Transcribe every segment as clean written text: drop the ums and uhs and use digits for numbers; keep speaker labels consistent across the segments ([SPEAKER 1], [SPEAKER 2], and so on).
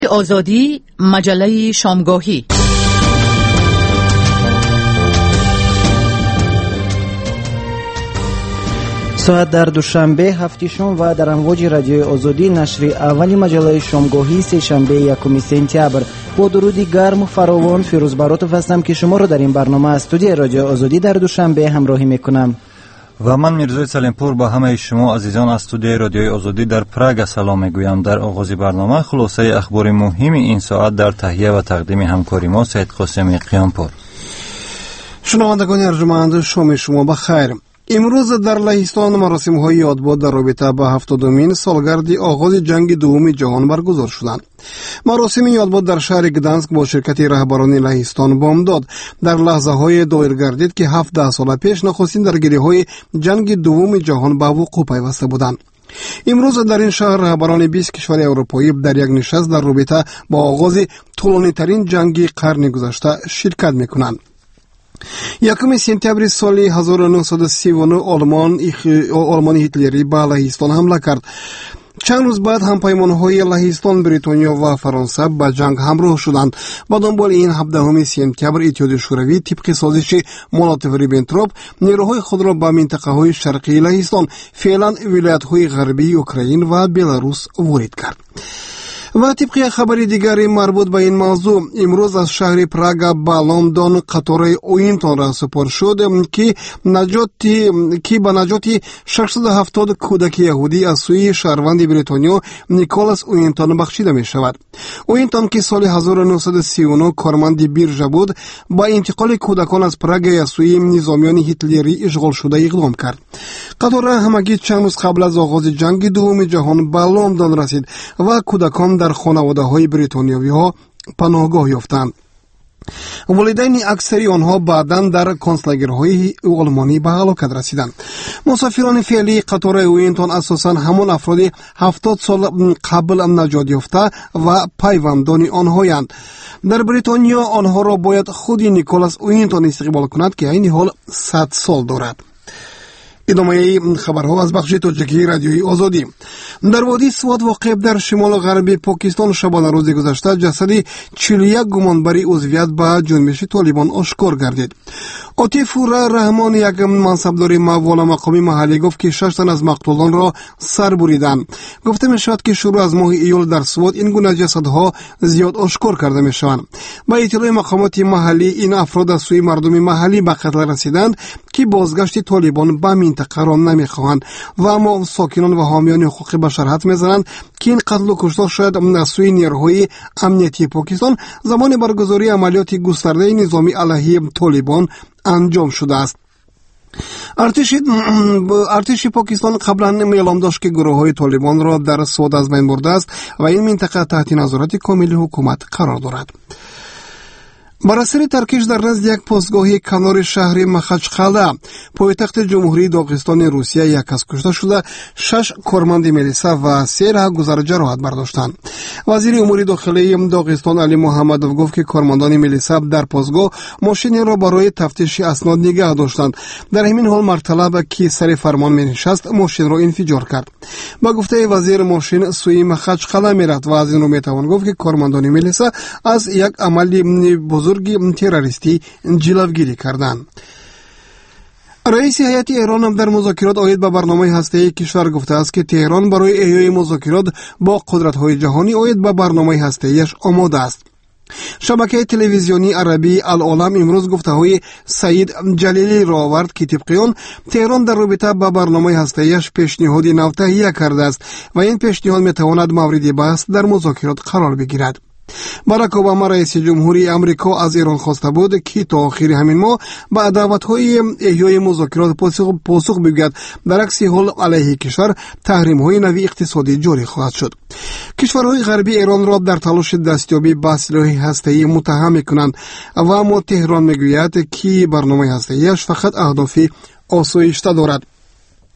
[SPEAKER 1] آزادی، مجله شامگاهی.
[SPEAKER 2] ساعت در دوشنبه هفتیشم و در امواج رادیوی آزادی نشر اولی مجله شامگاهی سه‌شنبه 1 سپتامبر. با درودی گرم و فراوان فیروز باراتوف هستم که شما را در این برنامه از استودیو رادیو آزادی در دوشنبه همراهی میکنم.
[SPEAKER 3] و من میرزای سلیمپور با همه شما عزیزان از استودیو رادیوی آزادی در پراگ سلام میگویم. در آغاز برنامه خلاصه اخبار مهم این ساعت در تهیه و تقدیم همکاری ما سید قاسمی قیامپور.
[SPEAKER 4] شنوندگان ارجمند، شما بخیر. امروز در لهستان مراسم‌های یادبود در رابطه با 70مین سالگرد آغاز جنگ دوم جهان برگزار شدند. مراسم یادبود در شهر گدانسک با شرکت رهبران لهستان بامداد در لحظه‌های دایر گردید که 17 سال پیش نخستین درگیری‌های جنگ دوم جهان به وقوع پیوسته بودند. امروز در این شهر رهبران 20 کشور اروپایی در یک نشست در رابطه با آغاز طولانی‌ترین جنگ قرن گذشته شرکت می‌کنند. 1 سپتامبر سال 1939 آلمان هیتلری به لهستان حمله کرد. چند روز بعد همپیمان‌های لهستان، بریتانیا و فرانسه به جنگ همراه شدند. با دنبال این 17 سپتامبر اتحاد شوروی طبق سازش مولوتوف-ریبنتروپ نیروهای خود را به منطقه‌های شرقی لهستان، فعلا ولایت‌های غربی اوکراین و بلاروس وارد کرد. و طبق خبر دیگری مربوط به این موضوع، امروز از شهر پراگ به لندن قطار اوینتون را سپار شد که به نجات 670 کودک یهودی از سوی شهروند بریتانیا نیکولاس اوینتون بخشیده می شود. اوینتون که سال 1939 کارمند بیرژه بود، با انتقال کودکان از پراگ از سوی نظامیان هیتلری اشغال شده اقدام کرد. قطار همگی چند روز قبل از آغاز جنگ دوم جهان به لندن رسید و کودکان در خانواده‌های بریتانیایی ها پناهگاه یافتند. والدین اکثری آنها بعداً در کنسولگری‌های آلمانی به هلاکت رسیدند. مسافران فعلی قطار اوینتون اساساً همان افراد 70 سال قبل نجات یافته و پیوندان آنهایند. در بریتانیا آنها را باید خود نیکولاس اوینتون استقبال کند که این حال 100 سال دارد. ادامه خبرها از بخش تاجیکی رادیوی آزادی. در وادی سوات واقع در شمال غربی پاکستان شبانه روز گذشته جسد 41 گمانبری عضویت به جنبش طالبان آشکار گردید. عاطف رحمان، یک منصبدار والا مقامی محلی، گفت که 6 تن از مقتولان را سر بریدند. گفته می شود که شروع از ماه ایول در سوات این گونه جسدها زیاد آشکار کرده می شوند. با اطلاع مقامات محلی، این افراد از سوی مردم محلی به قتل رسیدند که بازگشت طالبان به منطقه را نمی خواهند و اما ساکنان و حامیان حقوق بشر حدس می زنند که این قتل و کشتار شاید از سوی نیروهای امنیتی پاکستان زمان برگزاری عملیات گسترده نظامی علیه طالبان انجام شده است. ارتش پاکستان قبلا اعلام داشت که گروه‌های طالبان را در سوات از بین برده است و این منطقه تحت نظارت کامل حکومت قرار دارد. بر اثر ترکش در نزد یک پستگاه کنار شهر مخچقاله، پایتخت جمهوری داغستان روسیه، 1 کس کشته شده، 6 کارمند ملیسه و 3 رهگذر جراحت برداشتند. وزیر امور داخلی داغستان علی محمدوف گفت که کارمندان ملیسه در پستگاه ماشین را برای تفتیش اسناد نگه داشتند. در همین حال مرطلب که سر فرمان می نشست ماشین را انفجار کرد. با گفته وزیر، ماشین سوی مخچقاله می رفت و از این رو می توان گفت که کارمندان ملیسه از یک عمل بزرگ تروریستی جلوگیری کردند. رئیس هیئت ایران در مذاکرات عاید به برنامه هسته‌ای کشور گفته است که تهران برای احیای مذاکرات با قدرت‌های جهانی عاید به برنامه هسته‌ایش آماده است. شبکه تلویزیونی عربی العالم امروز گفته‌های سعید جلیلی را آورد که طبق آن تهران در رابطه با برنامه هسته‌ایش پیشنهاد نو تهیه کرده است و این پیشنهاد می‌تواند مورد بحث در مذاکرات قرار بگیرد. باراک اوباما رئیس جمهوری امریکا از ایران خواسته بود که تا آخر همین ماه با دعوت‌های احیای مذاکرات پاسخ بگوید، در عکس حال علیه کشور تحریم‌های نوی اقتصادی جاری خواهد شد. کشورهای غربی ایران را در تلاش دستیابی به سلاح هسته‌ای متهم می‌کنند و اما تهران می‌گوید که برنامه هسته‌ایش فقط اهداف آسایشته دارد.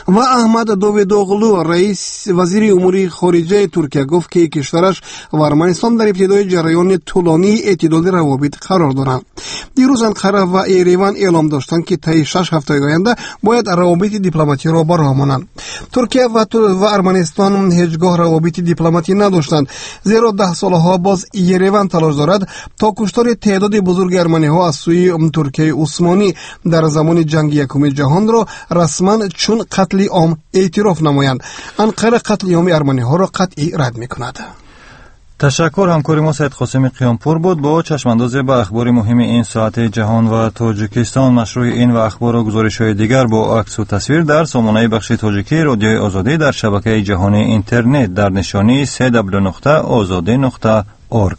[SPEAKER 4] و احمد دوودوغلو رئیس وزیر امور خارجه ترکیه گفت که کشورش و ارمنستان در ابتدای جریان طولانی اعتدال روابط قرار دارند. دیروز انقره و ایروان اعلام داشتند که طی 6 هفته آینده باید روابط دیپلماتی را برقرار مانند. ترکیه و ارمنستان هیچگاه روابط دیپلماتی نداشتند، زیرا 10 سالها باز ایروان تلاش دارد تا کشتار تعداد بزرگ ارمنی ها از سوی ترکیه عثمانی در زمان جنگ یکم جهان را رسما چون قتل عام اعتراف نمایند. انقره قتل عام ارمنی ها را قطعی رد میکند.
[SPEAKER 3] تشکر. همکاری ما سید قاسم قیامپور بود با چشماندازی به اخبار مهم این ساعت جهان و تاجیکستان. مشروع این و اخبار و گزارش‌های دیگر با عکس و تصویر در سامانه بخش تاجیکی رادیوی آزادی در شبکه جهانی اینترنت در نشانی www.azadi.org.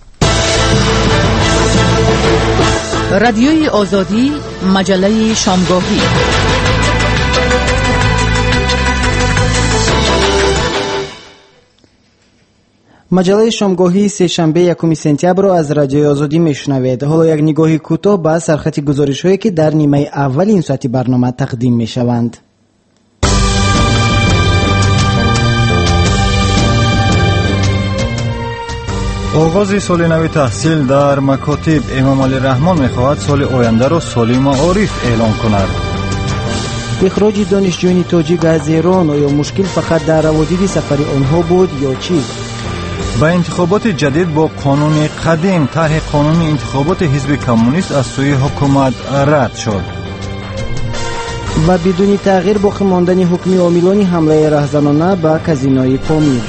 [SPEAKER 1] رادیوی آزادی، مجله شامگاهی.
[SPEAKER 2] مجله شامگاهی سه‌شنبه 1 سپتامبر را از رادیوی آزادی میشنوید. حالا یک نگاهی کوتاه به سرخط گزارش‌هایی که در نیمه اول این ساعتی برنامه تقدیم میشوند.
[SPEAKER 3] آغاز سال نو تحصیل در مکاتب. امام علی رحمان می‌خواهد سال آینده را سال معارف اعلام کند.
[SPEAKER 2] اخراج دانشجویان تاجیک از ایران، آیا مشکل فقط در روابط سفری آنها بود یا چی؟
[SPEAKER 3] با انتخابات جدید با قانون قدیم، طرح قانون انتخابات حزب کمونیست از سوی حکومت رد شد.
[SPEAKER 2] و بدون تغییر باقی ماندن حکم عاملان حمله رهزنانه به کازینوی پامیر.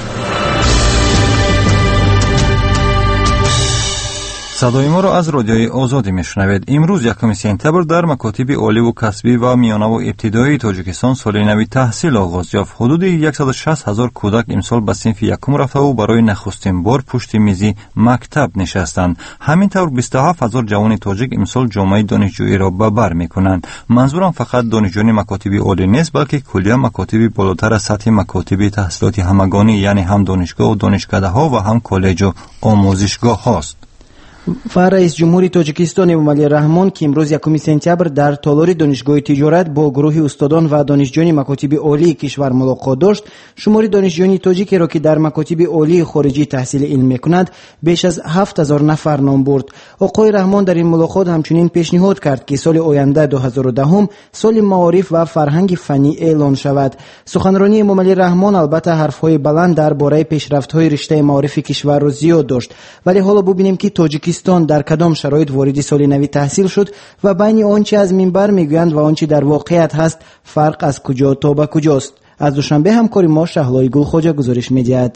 [SPEAKER 3] صدای ما را از رادیوی آزادی میشنوید. امروز 1 سپتامبر در مکاتب عالی و کسبی و میانه و ابتدایی تاجیکستان سال نو تحصیل آغاز یافت. حدود 160,000 کودک امسال به صنف یکم رفته و برای نخستین بار پشت میز مکتب نشستند. همینطور 27,000 جوان تاجیک امسال جامعه دانشجویی را به بر میکنند. منظورم فقط دانشجویان مکاتب عالی نیست، بلکه کلیه مکاتب بالاتر از سطح مکاتب تحصیلات همگانی، یعنی هم دانشگاه و دانشکده ها و هم کالج و آموزشگاه هاست.
[SPEAKER 2] و رئیس جمهور تاجیکستان امام علی رحمان که امروز 1 سپتامبر در تالار دانشگاه تجارت با گروه استادان و دانشجویان مکاتب عالی کشور ملاقات داشت، شمار دانشجویان تاجیکی را که در مکاتب عالی خارجی تحصیل علم می‌کنند بیش از 7,000 نفر نام برد. آقای رحمان در این ملاقات همچنین پیشنهاد کرد که سال آینده 2010 سال معارف و فرهنگ فنی اعلان شود. سخنرانی امام علی رحمان البته حرف‌های بلند درباره پیشرفت‌های رشته معارف کشور را زیاد داشت، ولی حالا ببینیم که تاجیکستان در کدام شرایط وارد سال نو تحصیل شد و بین آنچه از منبر میگویند و آنچه در واقعیت هست فرق از کجا تا به کجاست. از دوشنبه همکاری ما شهلای گلخواجه گزارش میدهد.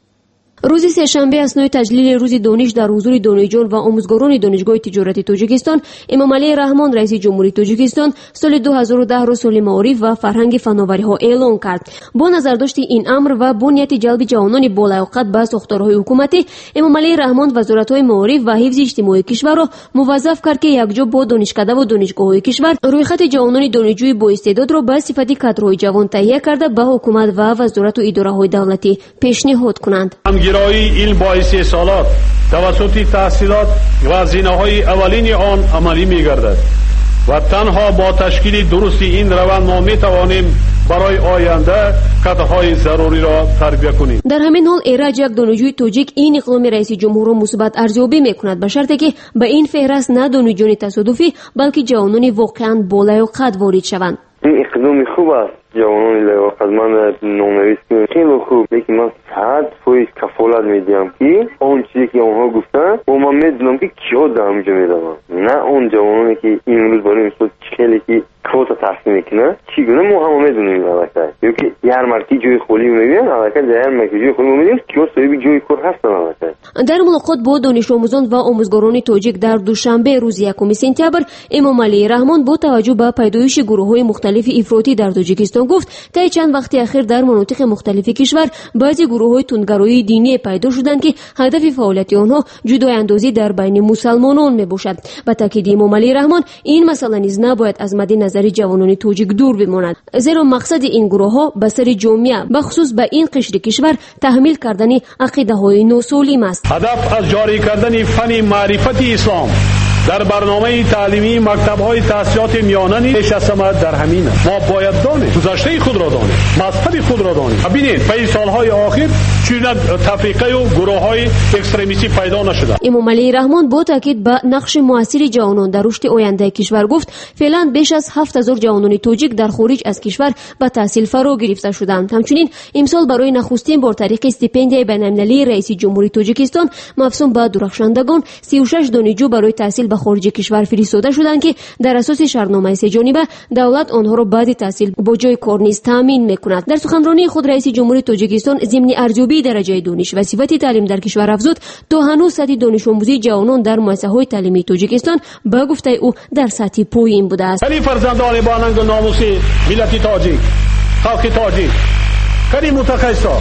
[SPEAKER 5] روز سه‌شنبه اسنای تجلیل روز دانش در حضور دانشجویان و آموزگاران دانشگاه تجارت تاجیکستان، امام علی رحمان رئیس جمهوری تاجیکستان سال 2010 را سال معارف و فرهنگ فناوری ها اعلان کرد. با نظرداشت این امر و با نیت جلب جوانان بالیاقت به ساختارهای حکومتی، امام علی رحمان وزارت‌های معارف و حفظ اجتماعی کشور را موظف کرد که یکجا با دانشکده و دانشگاه‌های کشور رویخط جوانان دانشجوی با استعداد را به صفت کادرهای جوان تهیه کرده به حکومت و وزارت و اداره‌های دولتی پیشنهاد کنند.
[SPEAKER 6] گرایی علم باعث اصالات توسط تحصیلات و هزینه‌های اولین آن عملی می‌گردد و تنها با تشکیل درست این روند ما می‌توانیم برای آینده کادرهای ضروری را تربیت کنیم.
[SPEAKER 5] در همین حال ایرج یک دانشجوی تاجیک این اقدام رئیس جمهور را مثبت ارزیابی می‌کند به شرطی که به این فهرست نه دانشجویان تصادفی بلکه جوانان واقعاً بالیاقت وارد شوند.
[SPEAKER 7] این اقدام خوب است. جوانان لیاقتمند نامنویس خیلی خوب، لیکن من 100% کفالت میدیم که آن چیزی که آنها گفتن و من میدونم که کیا در همینجا میدونم، نه اون جوانانی که امروز برای مثال خیلی که کلاس تحصیل میکنن چیگونه ما هم میدونیم البته، یا که هر مرکی جای خالی میبینن البته در هر مرکی جای خالی میبینیم کیا صاحب جای کار هستن. البته
[SPEAKER 5] در ملاقات با دانش آموزان و آموزگاران تاجیک در دوشنبه روز 1 سپتامبر، امام علی رحمان با توجه به پیدایش گروه‌های مختلف افراطی در تاجیکستان گفت طی چند وقت اخیر در مناطق مختلف کشور بعضی گروه‌های تندگرایی دینی پیدا شدند که هدف فعالیت آنها جدایی‌اندازی در بین مسلمانان میباشد. با تاکید امام علی رحمان این مسئله نیز نباید از مد نظر جوانان تاجیک دور بماند، زیرا مقصد این گروه‌ها به سر جامعه بخصوص به این قشر کشور تحمیل کردن عقیده‌های ناسالم است.
[SPEAKER 6] هدف از جاری کردن فن معرفت اسلام در برنامه تعلیمی مکتب‌های تحصیلات میانه پیش از همه در همین است. ما باید دانیم گذشته خود را دانیم، مذهب خود را دانیم. ببینید پی سالهای آخر چون تفریقه و گروه‌های اکستریمیستی پیدا نشده.
[SPEAKER 5] امام علی رحمان با تاکید به نقش موثر جوانان در رشد آینده کشور گفت فعلا بیش از 7000 جوانان تاجیک در خارج از کشور به تحصیل فرا گرفته شدند. همچنین امسال برای نخستین بار طریق استیپندیای بین‌المللی رئیس جمهوری تاجیکستان مفصول به درخشندگان 36 دانشجو برای تحصیل به خارج کشور فرستاده شدند که در اساس شرطنامه سه‌جانبه دولت آنها را بعد تحصیل با جای کار نیز تامین میکند. در سخنرانی خود رئیس جمهوری تاجیکستان ضمن ارزیابی درجه دانش و صفت تعلیم در کشور افزود تا هنوز سطح دانش آموزی جوانان در مؤسسه‌های تعلیمی تاجیکستان به گفته او در سطح پایین بوده است.
[SPEAKER 6] ولی فرزندان باننگ و ناموسی ملت تاجیک، خلق تاجیک، کریم متخصصا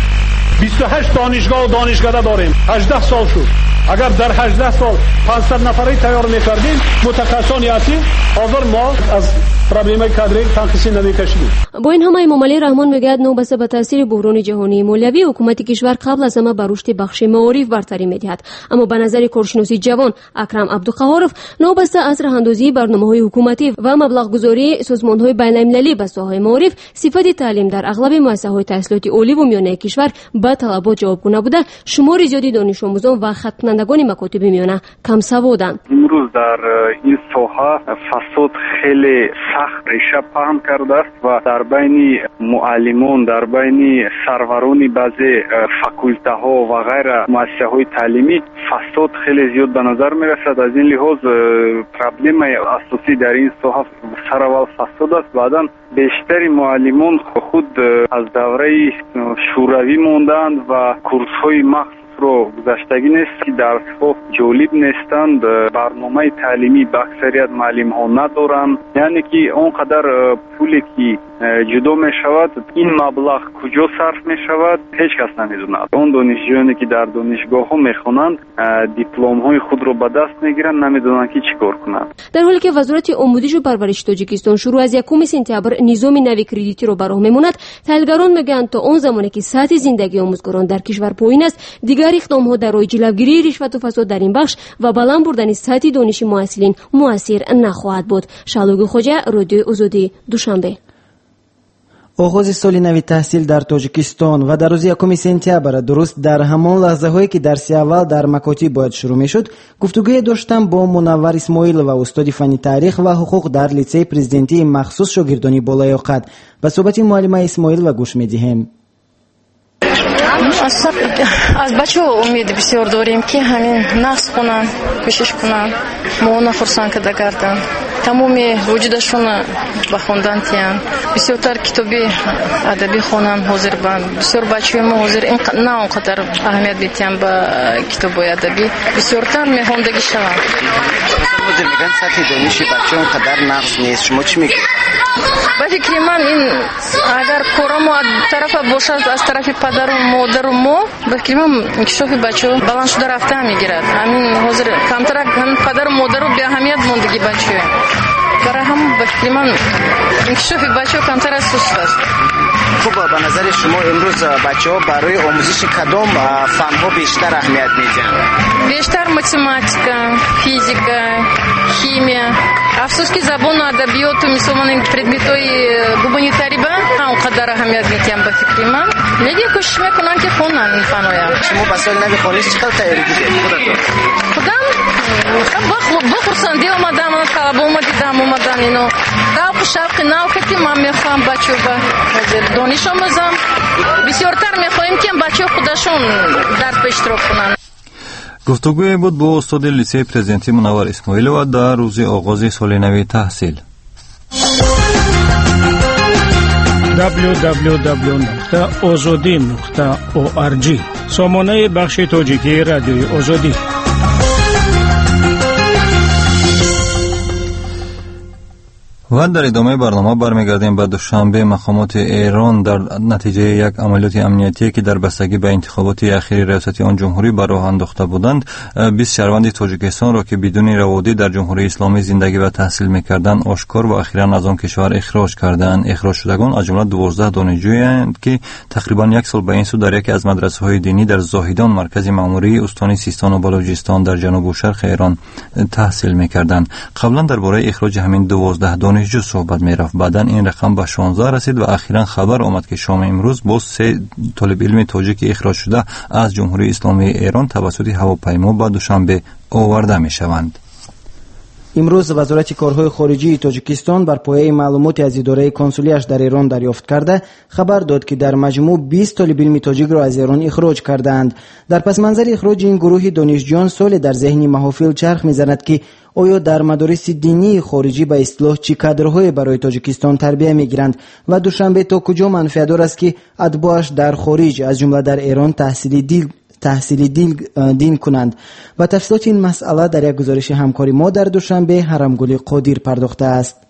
[SPEAKER 6] 28 دانشگاه و دانشکده داریم. 18 سال شد. اگر در 18 سال 500 نفری تیار می‌کردیم متخصصان یاتی حاضر ما از پرابلم کادری تنقیسی نمی‌کشیدیم.
[SPEAKER 5] با این همه امام علی رحمان میگوید نوبسته به تاثیر بحران جهانی مالیوی حکومت کشور قبل از همه بر رشد بخش معارف برتری می‌دهد، اما به نظر کارشناسی جوان اکرم عبدالقهارов نوبسته از راه‌اندازی برنامه‌های حکومتی و مبلغ‌گذاری سازمان‌های بین‌المللی به ساحه معارف صفت تعلیم در اغلب مؤسسه‌های تحصیلاتی عالی و میانه کشور به طلبات جوابگو نبوده، شمار زیادی دانش آموزان و ختم کنندگان مکاتب میانه کم سوادند.
[SPEAKER 8] امروز در این ساحه فساد خیلی سخت ریشه پهن کرده است و در بین معلمان، در بین سروران بعضی فاکولته ها و غیر مؤسسه های تعلیمی فساد خیلی زیاد به نظر می رسد. از این لحاظ پرابلم اساسی در این ساحه سر اول فساد است. بعدا بیشتر معلمان خود از دوره شوروی موندند و کورس های مخصوص رو گذشتگی نیست که درس‌ها جالب نیستند، برنامه تعلیمی به اکثریت معلم ها ندارند، یعنی که اونقدر پولی که جدا می شود این مبلغ کجا صرف می شود هیچ کس نمیدوند. اون دانشجویانی که در دانشگاه ها میخوانند دیپلم های خود رو به دست میگیرند، نمیدونند که چیکار کنند.
[SPEAKER 5] در حالی که وزارت آموزش و پرورش تاجیکستان شروع از 1 سپتامبر نظام نوی کردیتی رو براه میموند، تحلیلگران میگویند تا اون زمانی که سطح زندگی آموزگاران در کشور پایین است دیگر اقدام‌ها در راه جلوگیری رشوت و فساد در این بخش و بلند بردن سطح دانش محصلین مؤثر نخواهد بود. شالوگ خوجا، رادیو آزادی، دوشنبه.
[SPEAKER 2] آغاز سال نوی تحصیل در تاجیکستان و در روز 1 سپتامبر درست در همان لحظه هایی که درس اول در مکاتب باید شروع می شد گفتگوی داشتم با منور اسماعیل و استاد فنی تاریخ و حقوق در لیسه پرزیدنتی مخصوص شاگردانی بالای قد. به صحبت معلم اسماعیل و گوش می دهیم.
[SPEAKER 9] از بچه‌ها امید بسیار داریم که همین نقص کنن، کوشش کنن، ما نخورسان که دگردن. تمام وجودشون به خوندن تیان. بسیارتر کتابی ادبی خوانن حاضر بند. بسیار بچه‌های ما حاضر نه اونقدر اهمیت میتیم به کتابای ادبی. بسیارتر میخوندگی شوند.
[SPEAKER 10] مثلا میگن سطح دانش بچه اونقدر نقص نیست. شما چی میگید؟
[SPEAKER 9] به فکر من این اگر کارم از طرف باشد از طرف پدر و مادر و ما به فکر من انکشاف بچه‌ها بلند شده رفته میگیرد. همین حاضر کمتر پدر و مادر رو به اهمیت موندگی بچه‌ها. برای هم به فکر من انکشاف بچه‌ها کمتر از سوست است.
[SPEAKER 10] خب به نظر شما امروز بچه‌ها برای آموزش کدام فن‌ها بیشتر اهمیت میدن؟
[SPEAKER 9] بیشتر متماتیکا، فیزیکا، شیمیا. افسوس که زبان و ادبیات و مثلا предметهای گومانیتاری با اونقدر اهمیت میدن به فکر من. لیکن کوشش میکنن که خوانن این فن‌ها.
[SPEAKER 10] شما با سال نوی خانش چقدر تیاری کردید؟
[SPEAKER 9] خودم بخورسان دیو آمدم طلب اومدن اینو داو شوق ناوکتی من میخوام بچه‌ها با دانش آموزم. بسیارتر میخوایم که بچه‌ها خودشون درس اشتراک کنن.
[SPEAKER 3] گفتگوی بود با استاد لیسه پرزیدنتی منور اسماعیل و در روز آغاز سال نوی تحصیل.
[SPEAKER 11] www.azadi.org سامانه بخش تاجیکی رادیوی آزادی.
[SPEAKER 3] و در ادامه برنامه برمیگردیم به دوشنبه. مقامات ایران در نتیجه یک عملیات امنیتی که در بستگی به انتخابات اخیر ریاست آن جمهوری به راه انداخته بودند 20 شهروند تاجیکستان را که بدون روادی در جمهوری اسلامی زندگی و تحصیل می‌کردند آشکار و اخیراً از آن کشور اخراج کردند. اخراج شدگان از جمله 12 دانشجویند که تقریباً یک سال به این سو در یکی از مدرسه‌های دینی در زاهدان مرکز مأموری استان سیستان و بلوچستان در جنوب و شرق ایران تحصیل می‌کردند. قبلا درباره اخراج همین 12 دانشجو صحبت می‌رفت. بعداً این رقم به 16 رسید و اخیراً خبر آمد که شام امروز باز 3 طالب علم تاجیک اخراج شده از جمهوری اسلامی ایران توسط هواپیما به دوشنبه آورده می‌شوند.
[SPEAKER 2] امروز وزارت کارهای خارجی تاجیکستان بر پایه معلوماتی از اداره کنسولیش در ایران دریافت کرده خبر داد که در مجموع 20 طالب علم تاجیک را از ایران اخراج کردند. در پس منظر اخراج این گروه دانشجویان سال در ذهن محافل چرخ می‌زند که آیا در مدارس دینی خارجی به اصطلاح چه کادرهای برای تاجیکستان تربیت می‌گیرند و دوشنبه تا کجا منفعت‌دار است که اتباعش در خارج از جمله در ایران تحصیل دین کنند. و تفصیلات این مسئله در یک گزارش همکاری ما در دوشنبه حرمگل قادر پرداخته است.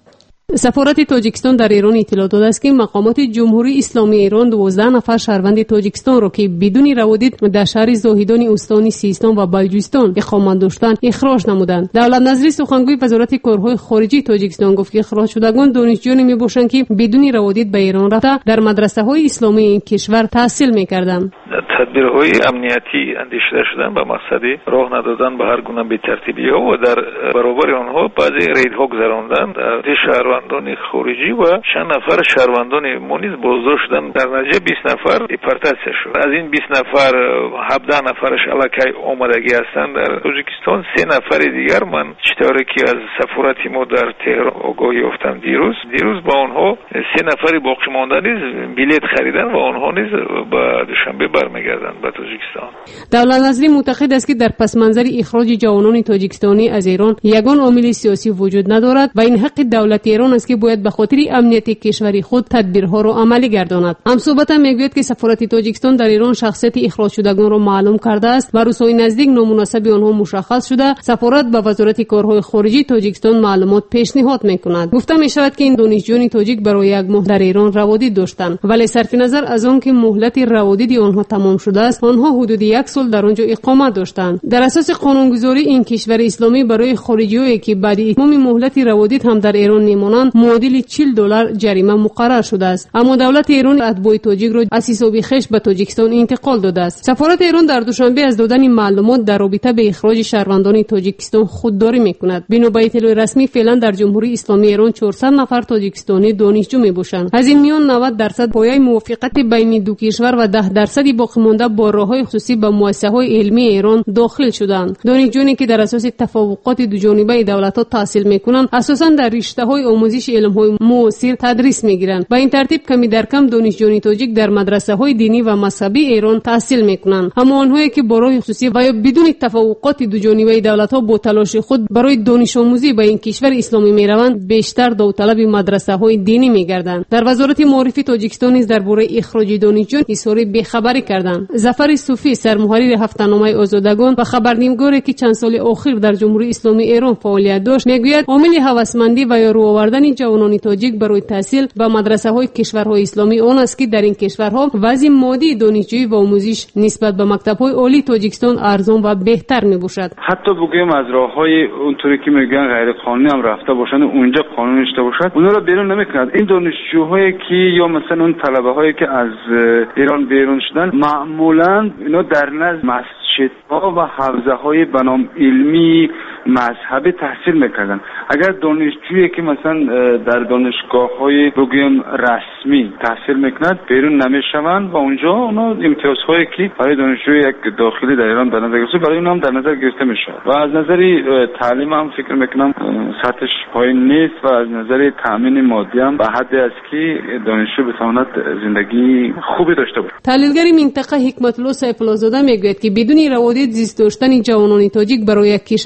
[SPEAKER 5] سفارت تاجیکستان در ایران اطلاع داده است که مقامات جمهوری اسلامی ایران 12 نفر شهروند تاجیکستان را که بدون روادید در شهر زاهدان استان سیستان و بلوچستان اقامت داشتند اخراج نمودند. دولت نظری سخنگوی وزارت کارهای خارجی تاجیکستان گفت که اخراج شدگان دانشجویانی میباشند که بدون روادید به ایران رفته در مدرسه‌های اسلامی این کشور تحصیل می‌کردند.
[SPEAKER 12] تدبیرهای امنیتی اندیشیده شدن به مقصد راه ندادن به هر گونه بی‌ترتیبی‌ها و در برابر آنها بعضی ریدها گذراندند. شهروندان خارجی و چند نفر شهروندان ما نیز بازداشت شدند. در نتیجه 20 نفر دیپورتاسیون شد. از این 20 نفر 17 نفرش الکی آمدگی هستند در تاجیکستان. 3 نفر دیگر من چطوری که از سفارت ما در تهران آگاهی یافتم دیروز با آنها 3 نفر باقی مانده نیز بلیط خریدن و آنها نیز به دوشنبه برمیگردند به تاجیکستان.
[SPEAKER 5] دولت نظری معتقد است که در پس منظر اخراج جوانان تاجیکستانی از ایران یگان عامل سیاسی وجود ندارد و این حق دولت ایران است که باید به خاطر امنیت کشوری خود تدبیرها را عملی گرداند. همصحبت میگوید که سفارت تاجیکستان در ایران شخصیت اخراج شدگان را معلوم کرده است و روزهای نزدیک نامناسب آنها مشخص شده. سفارت به وزارت کارهای خارجی تاجیکستان معلومات پیشنهاد میکند. گفته می شود که این دانشجویان تاجیک برای یک ماه در ایران روادید داشتند، ولی صرف نظر از آن که مهلت روادید آنها تمام شده است آنها حدود 1 سال در آنجا اقامت داشتند. در اساس قانونگذاری این کشور اسلامی برای خارجیایی که بعد اتمام مهلت روادید هم در ایران میمانند معادل $40 جریمه مقرر شده است. اما دولت ایران اتباع تاجیک را از حساب خویش به تاجیکستان انتقال داده است. سفارت ایران در دوشنبه از دادن معلومات در رابطه به اخراج شهروندان تاجیکستان خودداری میکند. بنا به اطلاع رسمی فعلا در جمهوری اسلامی ایران 400 نفر تاجیکستانی دانشجو میباشند. از این میان 90% پایه موافقت بین دو کشور و 10% باقی مانده با راههای خصوصی به مؤسسه‌های علمی ایران داخل شدند. دانشجویانی که در اساس تفاوقات دو جانبه دولت‌ها تحصیل میکنند اساساً در رشته‌های آموزش علم‌های معاصر تدریس میگیرند. با این ترتیب کمی در کم دانشجویان تاجیک در مدرسه‌های دینی و مذهبی ایران تحصیل میکنند. اما آنهایی که با راه خصوصی و یا بدون تفاوقات دو جانبه دولت‌ها با تلاش خود برای دانش آموزی به این کشور اسلامی میروند بیشتر داوطلب مدرسه‌های دینی میگردند. در وزارت معارف تاجیکستان نیز درباره اخراج دانشجویان اظهار بی‌خبری کردند. ظفر صوفی سرمحرر هفته‌نامه آزادگان و خبرنگاری که چند سال اخیر در جمهوری اسلامی ایران فعالیت داشت میگوید عامل هوسمندی و یا رو آوردن جوانان تاجیک برای تحصیل به مدرسه‌های کشورهای اسلامی آن است که در این کشورها وضع مادی دانشجویی و آموزش نسبت به مکتب‌های عالی تاجیکستان ارزان و بهتر میباشد.
[SPEAKER 13] حتی بگویم از راه‌های اونطوری که میگن غیر قانونی هم رفته باشند اونجا قانون اشته باشد اونا را بیرون نمیکنند. این دانشجوهایی که یا مثلا اون طلبه‌هایی که از ایران بیرون شدن معمولاً اینا در نزد مسجدها و حوزه‌های بنام علمی مذهبی تحصیل میکردن. اگر دانشجویی که مثلا در دانشگاه‌های بگویم رسمی تحصیل میکند بیرون نمیشوند و اونجا اونا امتیازهایی که برای دانشجوی یک داخلی در ایران در نظر گرفته برای اونها هم در نظر گرفته میشه و از نظر تعلیم هم فکر میکنم سطحش پایین نیست و از نظر تامین مادی هم به حدی است که دانشجو بتواند زندگی خوبی داشته باشه.
[SPEAKER 5] تحلیلگر منطقه حکمت الله سیف الله زاده میگوید که بدون روادید زیست داشتن جوانان تاجیک برای یک کشور همدل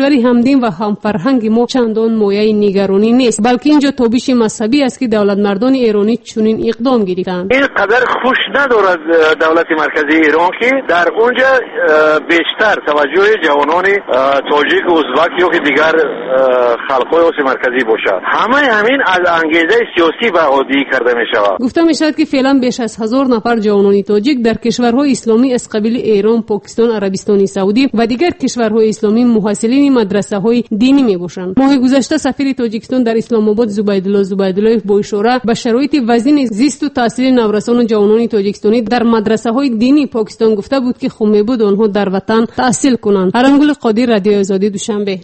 [SPEAKER 14] میدیم و هم فرهنگ ما چندان مایه نگرانی نیست، بلکه اینجا تابش مذهبی است که دولت مردان ایرانی چنین اقدام گرفتند.
[SPEAKER 6] این قدر خوش ندارد دولت مرکزی ایران که در اونجا بیشتر توجه جوانان تاجیک و ازبک یا که دیگر خلق‌های مرکزی باشد. همین از انگیزه سیاسی بهادی کرده می شود.
[SPEAKER 14] گفته می شود که فعلا بیش از 1000 نفر جوانان تاجیک در کشورهای اسلامی از قبیل ایران، پاکستان، عربستان سعودی و دیگر کشورهای اسلامی محصلین مدرسه‌های دینی می باشند. ماه گذشته سفیر تاجیکستان در اسلام آباد زبیدالله با اشاره به شرایط وضعی زیست و تحصیل نورسان و جوانان تاجیکستانی در مدرسه‌های دینی پاکستان گفته بود که خوب بود آنها در وطن تحصیل کنند. ارنگل قادر، رادیو آزادی، دوشنبه.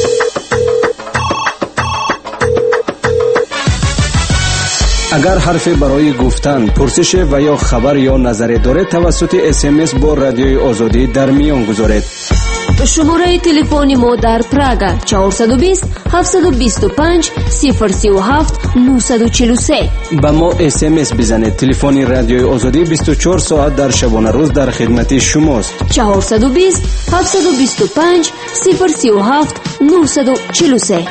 [SPEAKER 15] اگر حرفی برای گفتن، پرسش و یا خبر یا نظری دارید توسط SMS با رادیوی آزادی در میان گذارید.
[SPEAKER 5] شماره تلفن ما در پراگ 420 725 037 943.
[SPEAKER 15] با ما SMS بزنید. تلفن رادیوی آزادی 24 ساعت در شبانه روز در خدمت شماست.
[SPEAKER 5] 420 725 037 943.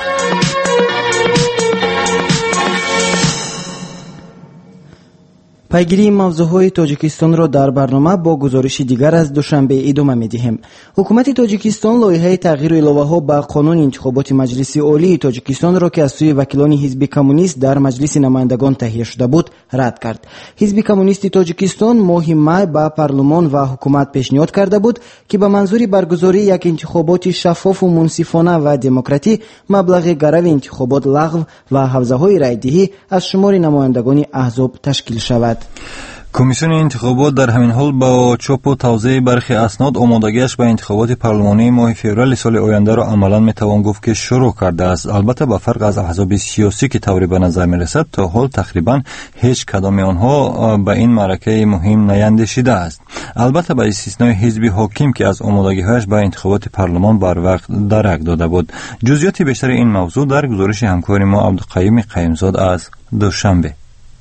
[SPEAKER 2] پیگیری موضوعهای تاجیکستان را در برنامه با گزارش دیگر از دوشنبه ادامه می‌دهیم. حکومت تاجیکستان لایحه تغییر الهه‌ها به قانون انتخابات مجلس عالی تاجیکستان را که از سوی وکیلان حزب کمونیست در مجلس نمایندگان تهیه شده بود رد کرد. حزب کمونیست تاجیکستان ماه می به پارلمان و حکومت پیشنهاد کرده بود که به منظور برگزاری یک انتخابات شفاف و منصفانه و دموکراتی مبلغ گرو انتخابات لغو و حوزه‌های رایدهی از شمار نمایندگان احزاب تشکیل شود.
[SPEAKER 3] کمیسیون انتخابات در همین حال با چاپ و توزیع برخی اسناد آمادگیش به انتخابات پارلمانی ماه فوریه سال آینده را عملاً میتوان گفت که شروع کرده است. البته با فرق از احزاب سیاسی که طوری به نظر میرسد تا حال تقریباً هیچ کدام آنها به این معرکه مهم نیندیشیده است. البته با استثنای حزب حاکم که از آمادگی‌هایش به انتخابات پارلمان بر وقت درک داده بود. جزئیات بیشتر این موضوع در گزارش همکار ما عبدالقیوم قیمزاد از دوشنبه.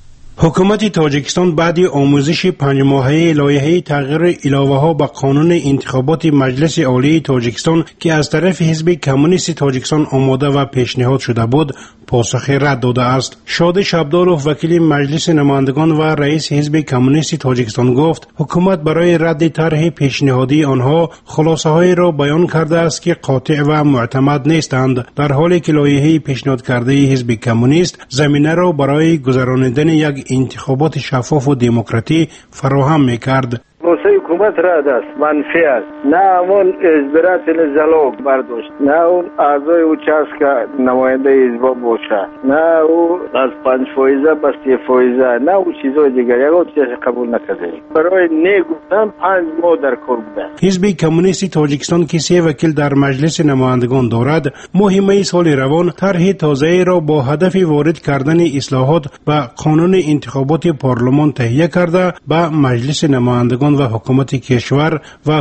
[SPEAKER 11] حکومت تاجیکستان بعد آموزش 5 ماهه لایحه تغییر الهه‌ها به قانون انتخابات مجلس عالی تاجیکستان که از طرف حزب کمونیست تاجیکستان آماده و پیشنهاد شده بود پاسخ رد داده است. شاد شبدارov وکیل مجلس نمایندگان و رئیس حزب کمونیست تاجیکستان گفت حکومت برای رد طرح پیشنهادی آنها خلاصه‌هایی را بیان کرده است که قاطع و معتمد نیستند، در حالی که لایحه پیشنهاد کرده حزب کمونیست زمینه را برای گذراندن یک انتخابات شفاف و دموکراتی فراهم می‌کرد.
[SPEAKER 16] واسه حکومت رد است، منفی است. نه همون ازبرات زلوب برداشت، نه اون اعضای او چست که نماینده حزب باشه، نه او از 5% پس 10%، نه او چیزای دیگر، یک چیز قبول نکرده. برای نگفتن 5 ماه در کار بوده.
[SPEAKER 11] حزب کمونیست تاجیکستان که 3 وکیل در مجلس نمایندگان دارد، ماه می سال روان طرح تازه را با هدف وارد کردن اصلاحات به قانون انتخابات پارلمان تهیه کرده به مجلس نمایندگان و حکومت کشور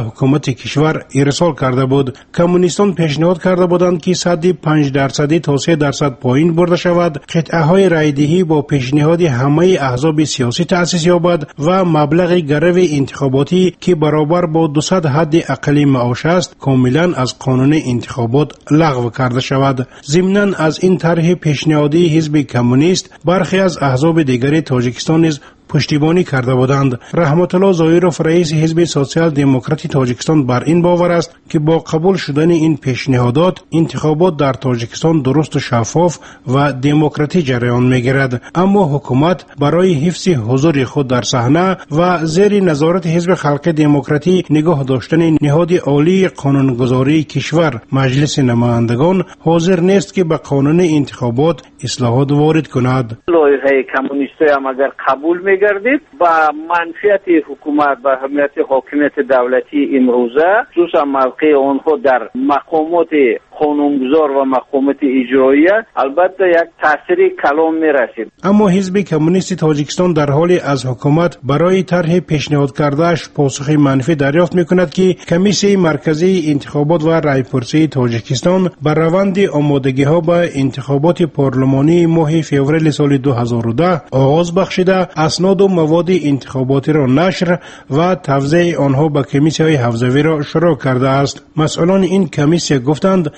[SPEAKER 11] ارسال کرده بود. کمونیستان پیشنهاد کرده بودند که صد 5% تا 3% پایین برده شود، قطعه های رایدهی با پیشنهاد همه احزاب سیاسی تأسیس یابد و مبلغ گرو انتخاباتی که برابر با 200 حد اقلی معاش است کاملا از قانون انتخابات لغو کرده شود. ضمناً از این طرح پیشنهادی حزب کمونیست برخی از احزاب دیگر تاجیکستان نیز پشتیبانی کرده بودند. رحمت الله ظاهرov رئیس حزب سوسیال دموکراتی تاجیکستان بر این باور است که با قبول شدن این پیشنهادات انتخابات در تاجیکستان درست و شفاف و دموکراتی جریان میگیرد، اما حکومت برای حفظ حضور خود در صحنه و زیر نظارت حزب خلق دموکراتی نگاه داشتن نهاد عالی قانونگذاری کشور مجلس نمایندگان حاضر نیست که به قانون انتخابات اصلاحات وارد کند.
[SPEAKER 16] لایحه کمونیستی هم اگر قبول میگردید با منفیت حکومت و اهمیت حاکمیت دولتی امروزه، خصوصا موقع آنها در مقامات قانونگذار و مقامات اجرایی البته یک تاثیر کلان میرسید.
[SPEAKER 11] اما حزب کمونیست تاجیکستان در حالی از حکومت برای طرح پیشنهاد کردهش پاسخ منفی دریافت میکند که کمیسیون مرکزی انتخابات و رایپرسی تاجیکستان بر روند آمادگی ها به انتخابات پارلمانی ماه فوریه سال 2010 آغاز بخشیده اسناد و مواد انتخاباتی را نشر و توزیع آنها به کمیسیون حوزوی را شروع کرده است. مسئولان این کمیسیون گفتند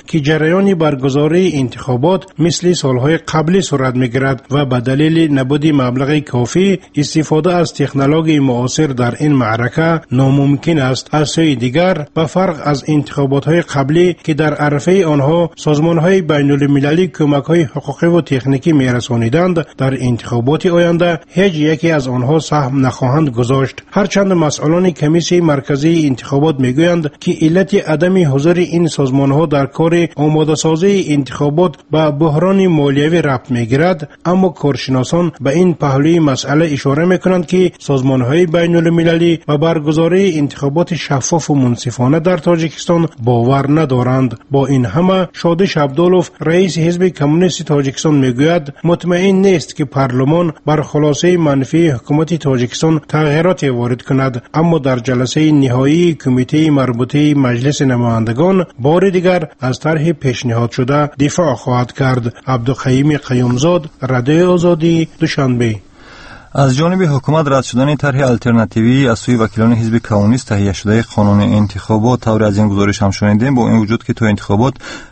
[SPEAKER 11] که جریان برگزاری انتخابات مثل سالهای قبلی صورت میگیرد و به دلیل نبود مبلغ کافی استفاده از تکنولوژی معاصر در این معرکه ناممکن است. از سوی دیگر به فرق از انتخابات‌های قبلی که در عرفه آنها سازمان‌های بین‌المللی کمک‌های حقوقی و تکنیکی می‌رسانیدند، در انتخابات آینده هیچ یکی از آنها سهم نخواهند گذاشت. هرچند مسئولان کمیسیون مرکزی انتخابات میگویند که علت عدم حضور این سازمان‌ها در کار آماده‌سازی انتخابات به بحران مالیوی ربط می‌گیرد، اما کارشناسان به این پهلوی مسئله اشاره می‌کنند که سازمان‌های بین‌المللی و برگزاری انتخابات شفاف و منصفانه در تاجیکستان باور ندارند. با این همه شادش عبدالوف رئیس حزب کمونیست تاجیکستان میگوید مطمئن نیست که پارلمان بر خلاصه منفی حکومت تاجیکستان تغییرات وارد کند، اما در جلسه نهایی کمیته مربوطه مجلس نمایندگان بار دیگر از طرح پیشنهاد شده دفاع خواهد کرد. عبدالقیوم قیومزاد، رادیو آزادی، دوشنبه.
[SPEAKER 3] از جانب حکومت رد شدن طرح الटरनेटिवی از سوی وکیلان حزب کمونیست تهیه شده قانون انتخابات طور از این گزارش هم شنیدیم. با این وجود که تو انتخابات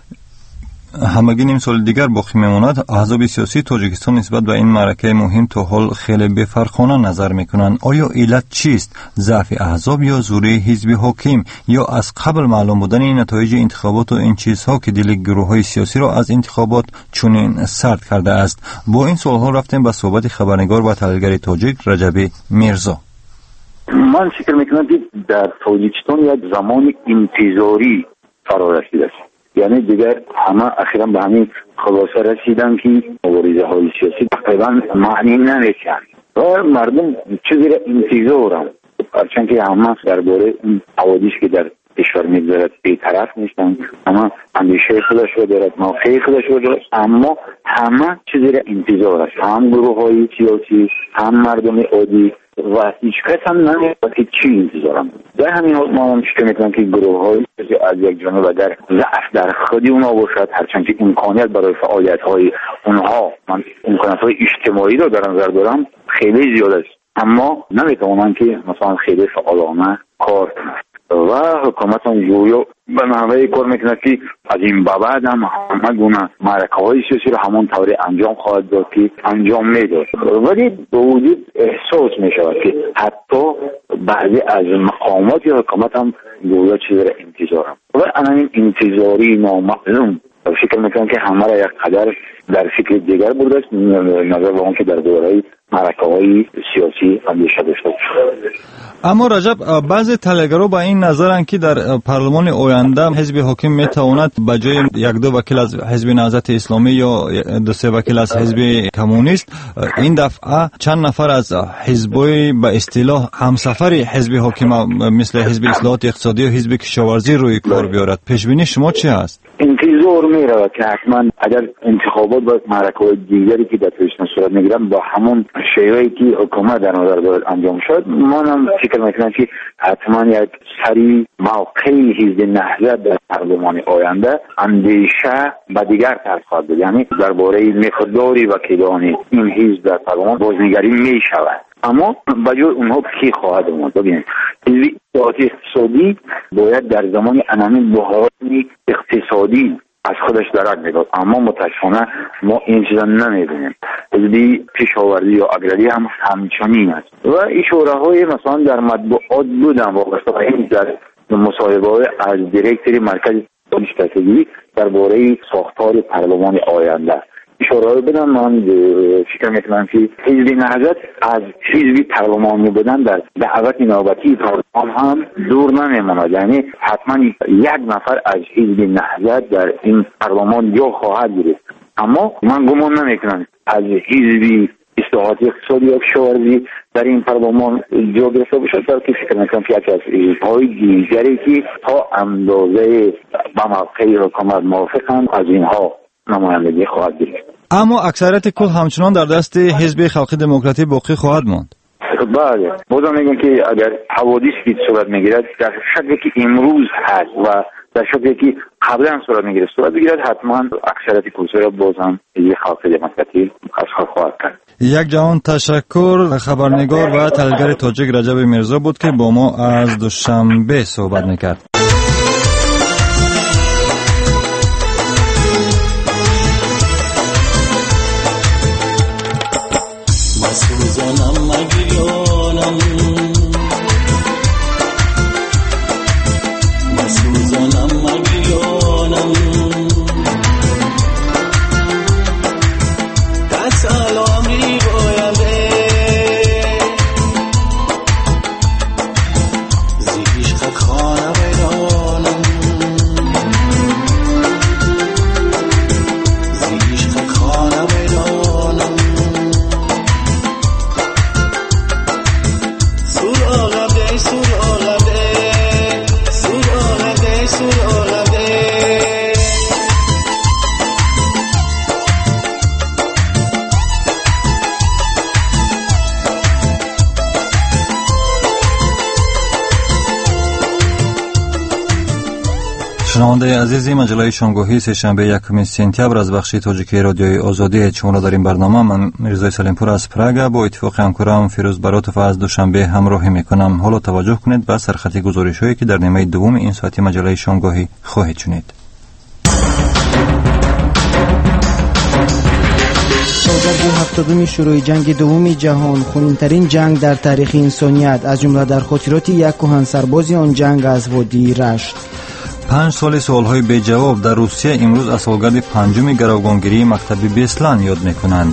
[SPEAKER 3] همگی نیم سال دیگر باقی میماند، احزاب سیاسی تاجیکستان نسبت به این معرکه مهم تا حال خیلی بفرخانه نظر میکنند. آیا علت چیست؟ ضعف احزاب یا زوری حزب حاکم یا از قبل معلوم بودن این نتایج انتخابات و این چیزها که دل گروه‌های سیاسی را از انتخابات چنین سرد کرده است؟ با این سوالها رفتیم به صحبت خبرنگار و تحلیلگر تاجیک رجب میرزا.
[SPEAKER 17] من فکر میکنم که در تاجیکستان یک زمان انتظاری فرا رسیده است. یعنی دیگر همه اخیراً به همین خلاصه رسیدن که مبارزه های سیاسی تقریبا معنی نمیکنن و مردم چیزی را انتظارن، هرچند که همه درباره این حوادث که در کشور میگذرد بی‌طرف نیستن، همه اندیشه خودش رو دارد، موقع خودش رو دارد، اما همه چیزی را انتظار است، هم گروه های سیاسی هم مردم عادی و هیچ کس هم نمی‌داند که چی انتظارم. در همین حال ما هم فکر می‌کنم که گروه‌های از یک جانب در ضعف در خود اونها باشد، هرچند که امکانیت برای فعالیت‌های اونها، من امکانات‌های اجتماعی رو در نظر دارم خیلی زیاد است، اما نمی‌توانند که مثلا خیلی فعالانه کار کنند و حکومت هم جویا به نحوه کار میکنه که از این بعد هم همه گونه معرکه‌های سیاسی رو همون طوری انجام خواهد داد که انجام میداد، ولی به وجود احساس میشود که حتی بعضی از مقامات حکومت هم گویا چیزی را انتظارم و این انتظاری نامعلوم فکر میکنم که همه را یک قدر در فکر دیگر برده است، نظر به اون که در دوره معرکه‌های سیاسی اندیشه داشته شد.
[SPEAKER 3] اما رجب، بعضی تحلیلگران با این نظرند که در پارلمان آینده حزب حاکم میتواند به جای یک دو وکیل از حزب نهضت اسلامی یا دو سه وکیل از حزب کمونیست این دفعه چند نفر از حزبای به اصطلاح همسفر حزب حاکم مثل حزب اصلاحات اقتصادی و حزب کشاورزی روی کار بیارد. پیش بینی شما چی است؟
[SPEAKER 17] انتظار میرود که حتما اگر انتخابات با معرکه‌های دیگری که در تاجیکستان صورت میگیرن با همون شیوهی که حکومت در نظر دارد انجام شد، منم فکر میکنم که حتما یک سری موقعی حزب نهضت در پارلمان آینده اندیشه به دیگر طرف خواهد بود، یعنی درباره مقداری وکیلان این حزب در پارلمان بازنگری میشود، اما بجای اونها کی خواهد اومد؟ ببینید حزب اقتصادی باید در زمان انمی بحران اقتصادی از خودش درک میداد، اما متاسفانه ما این چیزا نمیبینیم. حزب کشاورزی یا اگراری هم همچنین است و اشاره های مثلا در مطبوعات بودن وابسته به این در مصاحبه از دیرکتوری مرکز استراتژی درباره ساختار پارلمان آینده اشاره بدن. من فکر میکنم که حزب نهضت از حزب پارلمانی بودن در دعوت نوبتی پارلمان هم دور نمیماند، یعنی حتما یک نفر از حزب نهضت در این پارلمان جا خواهد گرفت، اما من گمان نمیکنم از حزب اصلاحات اقتصادی یا کشاورزی در این پارلمان جا گرفته باشد، بلکه فکر میکنم که یکی از حزب‌های دیگری که تا اندازه به موقع حکومت موافقند از اینها نمایندگی خواهد گرفت.
[SPEAKER 3] اما اکثریت کل همچنان در دست حزب خلقی دموکراتی باقی خواهد ماند.
[SPEAKER 17] بله، بازم میگم که اگر حوادثی صورت میگیرد در شکلی که امروز هست و در شکلی که قبلا صورت میگیرد صورت بگیرد، حتما اکثریت کل بازم حزب خلقی دموکراتی اشغال خواهد کرد.
[SPEAKER 3] یک جهان تشکر. خبرنگار و تحلیلگر تاجیک رجب میرزا بود که با ما از دوشنبه صحبت میکرد. شنونده عزیزی، مجله شامگاهی سه‌شنبه یکم سپتامبر از بخش تاجیکی رادیوی آزادی شما در این برنامه من میرزا سلیمپور از پراگ با اتفاق همکارم فیروز باروتوف از دوشنبه همراهی میکنم. حالا توجه کنید به سرخط گزارش‌هایی که در نیمه دوم این ساعتی مجله شامگاهی خواهید شنید.
[SPEAKER 2] سالگرد 70 شروع جنگ دوم جهان، خونین‌ترین جنگ در تاریخ انسانیت، از جمله در خاطرات یک کهن سرباز آن جنگ از وادی رشت.
[SPEAKER 3] 5 سال سوالهای بی جواب در روسیه امروز از سالگرد پنجم گروگانگیری مکتب بیسلن یاد میکنند.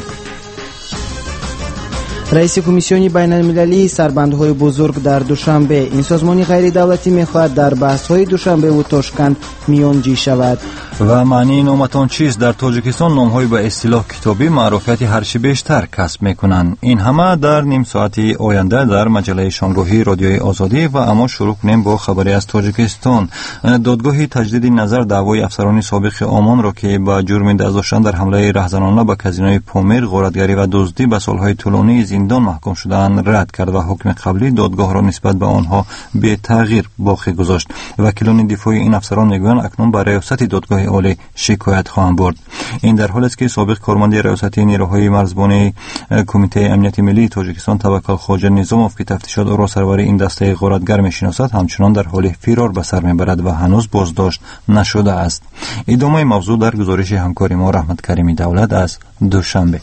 [SPEAKER 2] رئیس کمیسیون بین المللی سربندهای بزرگ در دوشنبه، این سازمان غیر دولتی میخواهد در بحث‌های دوشنبه و تاشکند میانجی شود.
[SPEAKER 3] و معنی نامتان چیست؟ در تاجیکستان نام‌های به اصطلاح کتابی معروفیت هرچی بیشتر کسب میکنند. این همه در نیم ساعتی آینده در مجله شامگاهی رادیوی آزادی. و اما شروع کنیم با خبری از تاجیکستان. دادگاه تجدید نظر دعوای افسران سابق عمان را که به جرم دست داشتن در حمله رهزنانه به کازینوی پامیر، غارتگری و دزدی به سالهای طولانی زندان محکوم شدند رد کرد و حکم قبلی دادگاه را نسبت به آنها به تغییر باقی گذاشت. وکیلان دفاعی این افسران میگویند اکنون به ریاست دادگاه عالی شکایت خواهند برد. این در حالی است که سابق کارمند ریاستی نیروهای مرزبانی کمیته امنیت ملی تاجیکستان توکل خواجه نظاموف که تفتیشات او را سرور این دسته غارتگر میشناسد همچنان در حال فرار به سر میبرد و هنوز بازداشت نشده است. ادامه موضوع در گزارش همکار ما رحمت کریمی دولت از دوشنبه.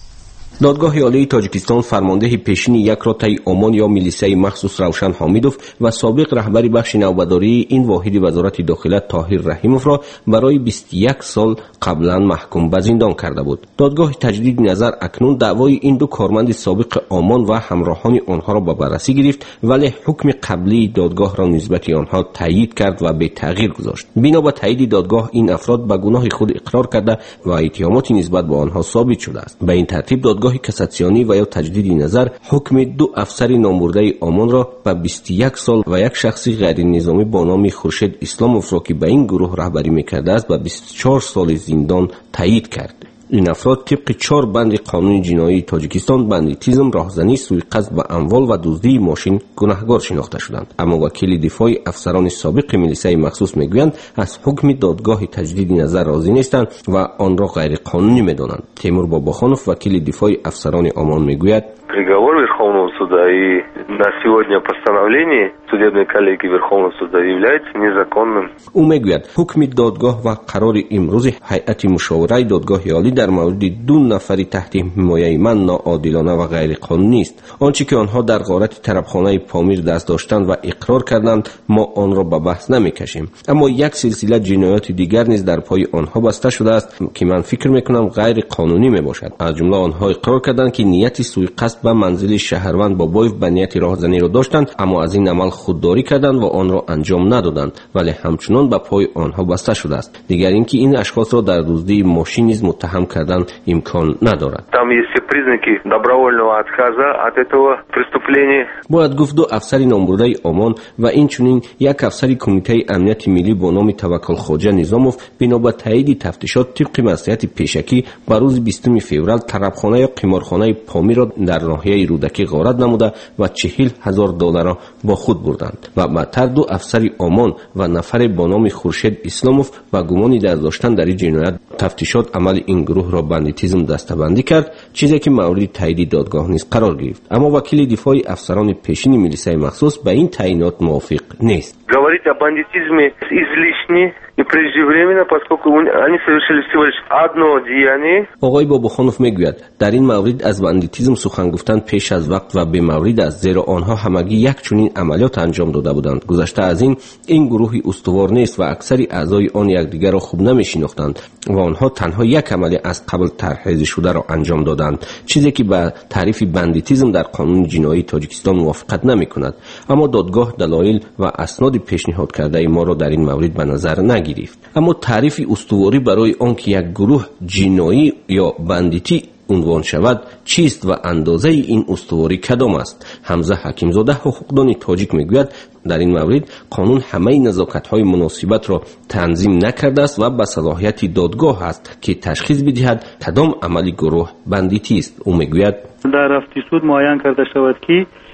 [SPEAKER 18] دادگاه عالی تاجیکستان فرمانده پیشین یک رتبه عمان یا میلیسای مخصوص روشن حامیدوف و سابق رهبر بخش نوبداری این واحد وزارت داخله طاهر رحیموف را برای 21 سال قبلا محکوم به زندان کرده بود. دادگاه تجدید نظر اکنون دعوای این دو کارمند سابق عمان و همراهان آنها را به بررسی گرفت، ولی حکم قبلی دادگاه را نسبت آنها تایید کرد و به تغییر گذاشت. بنا به تایید دادگاه این افراد به گناه خود اقرار کرده و اتهاماتی نسبت به آنها ثابت شده است. به این ترتیب دادگاه کاساسیونی و یا تجدید نظر حکم دو افسر نامبرده عمان را به 21 سال و یک شخص غیر نظامی با نام خورشید اسلاموف را که به این گروه رهبری میکرده است به 24 سال زندان تایید کرد. این افراد طبق 4 بند قانون جنایی تاجیکستان، بندیتیزم، راهزنی، سوءقصد به اموال و دزدی ماشین گناهکار شناخته شدند. اما وکیل دفاع افسران سابق میلیسای مخصوص میگویند از حکم دادگاه تجدید نظر راضی نیستند و آن را غیر قانونی میدانند. تیمور باباخانوف وکیل دفاع افسران عمان میگوید
[SPEAKER 7] Приговор Верховного суда и на сегодня постановление судебной коллегии Верховного суда является незаконным.
[SPEAKER 18] او میگوید حکم دادگاه و قرار امروز هیئت مشاوره دادگاه عالی در مورد 2 نفر تحت حمایه من ناعادلانه و غیر قانونی است. آنچه که آنها در غارت طربخانه پامیر دست داشتند و اقرار کردند ما آن را به بحث نمیکشیم، اما یک سلسله جنایات دیگر نیز در پای آنها بسته شده است که من فکر میکنم غیر قانونی میباشد. از جمله آنها اقرار کردند که نیت سوءقصد به منزل شهروند بابایف به نیت راهزنی را داشتند، اما از این عمل خودداری کردند و آن را انجام ندادند، ولی همچنان به پای آنها بسته شده است. دیگر اینکه این اشخاص را در دزدی ماشین نیز متهم کردن امکان ندارد.
[SPEAKER 7] Там есть признаки добровольного отказа от этого преступления.
[SPEAKER 18] باید گفت دو افسر نامبرده عمان و اینچنین یک افسر کمیته امنیت ملی با نام توکل خواجه نظاموف بنا به تایید تفتیشات طبق مصلحت پیشکی بر روز 20 فوریه طربخانه یا قمارخانه پامیر را در ناحیه رودکی غارت نموده و $40,000 را با خود بردند و بعدتر دو افسر عمان و نفر با نام خورشید اسلاموف با گمان دست داشتن در این جنایت تفتیشات عمل این گروه را بندیتیزم دسته‌بندی کرد، چیزی که مورد تایید دادگاه نیز قرار گرفت. اما وکیل دفاع افسران پیشین میلیسای مخصوص به این تعیینات موافق نیست.
[SPEAKER 7] Говорить о бандитизме излишне и преждевременно, поскольку они совершили всего лишь одно деяние.
[SPEAKER 18] آقای باباخانوف میگوید در این مورد از بندیتیزم سخن گفتن پیش از وقت و به مورد است، زیرا آنها همگی یک چنین عملیات انجام داده بودند. گذشته از این گروهی استوار نیست و اکثر اعضای آن یکدیگر را خوب نمیشناختند و آنها تنها یک عمل از قبل طرحریزی شده را انجام دادند، چیزی که به تعریف بندیتیزم در قانون جنایی تاجیکستان موافقت نمیکند. اما دادگاه دلایل و اسناد پیشنهاد کرده ما را در این مورد به نظر نگرفت. اما تعریف استواری برای آنکه یک گروه جنایی یا بندیتی عنوان شود چیست و اندازه این استواری کدام است؟ حمزه حکیمزاده حقوقدان تاجیک میگوید در این مورد قانون همه نزاکت‌های مناسبت را تنظیم نکرده است و به صلاحیت دادگاه است که تشخیص بدهد کدام عملی گروه بندیتی است. او میگوید
[SPEAKER 19] در رفتی سود معین کرده شود که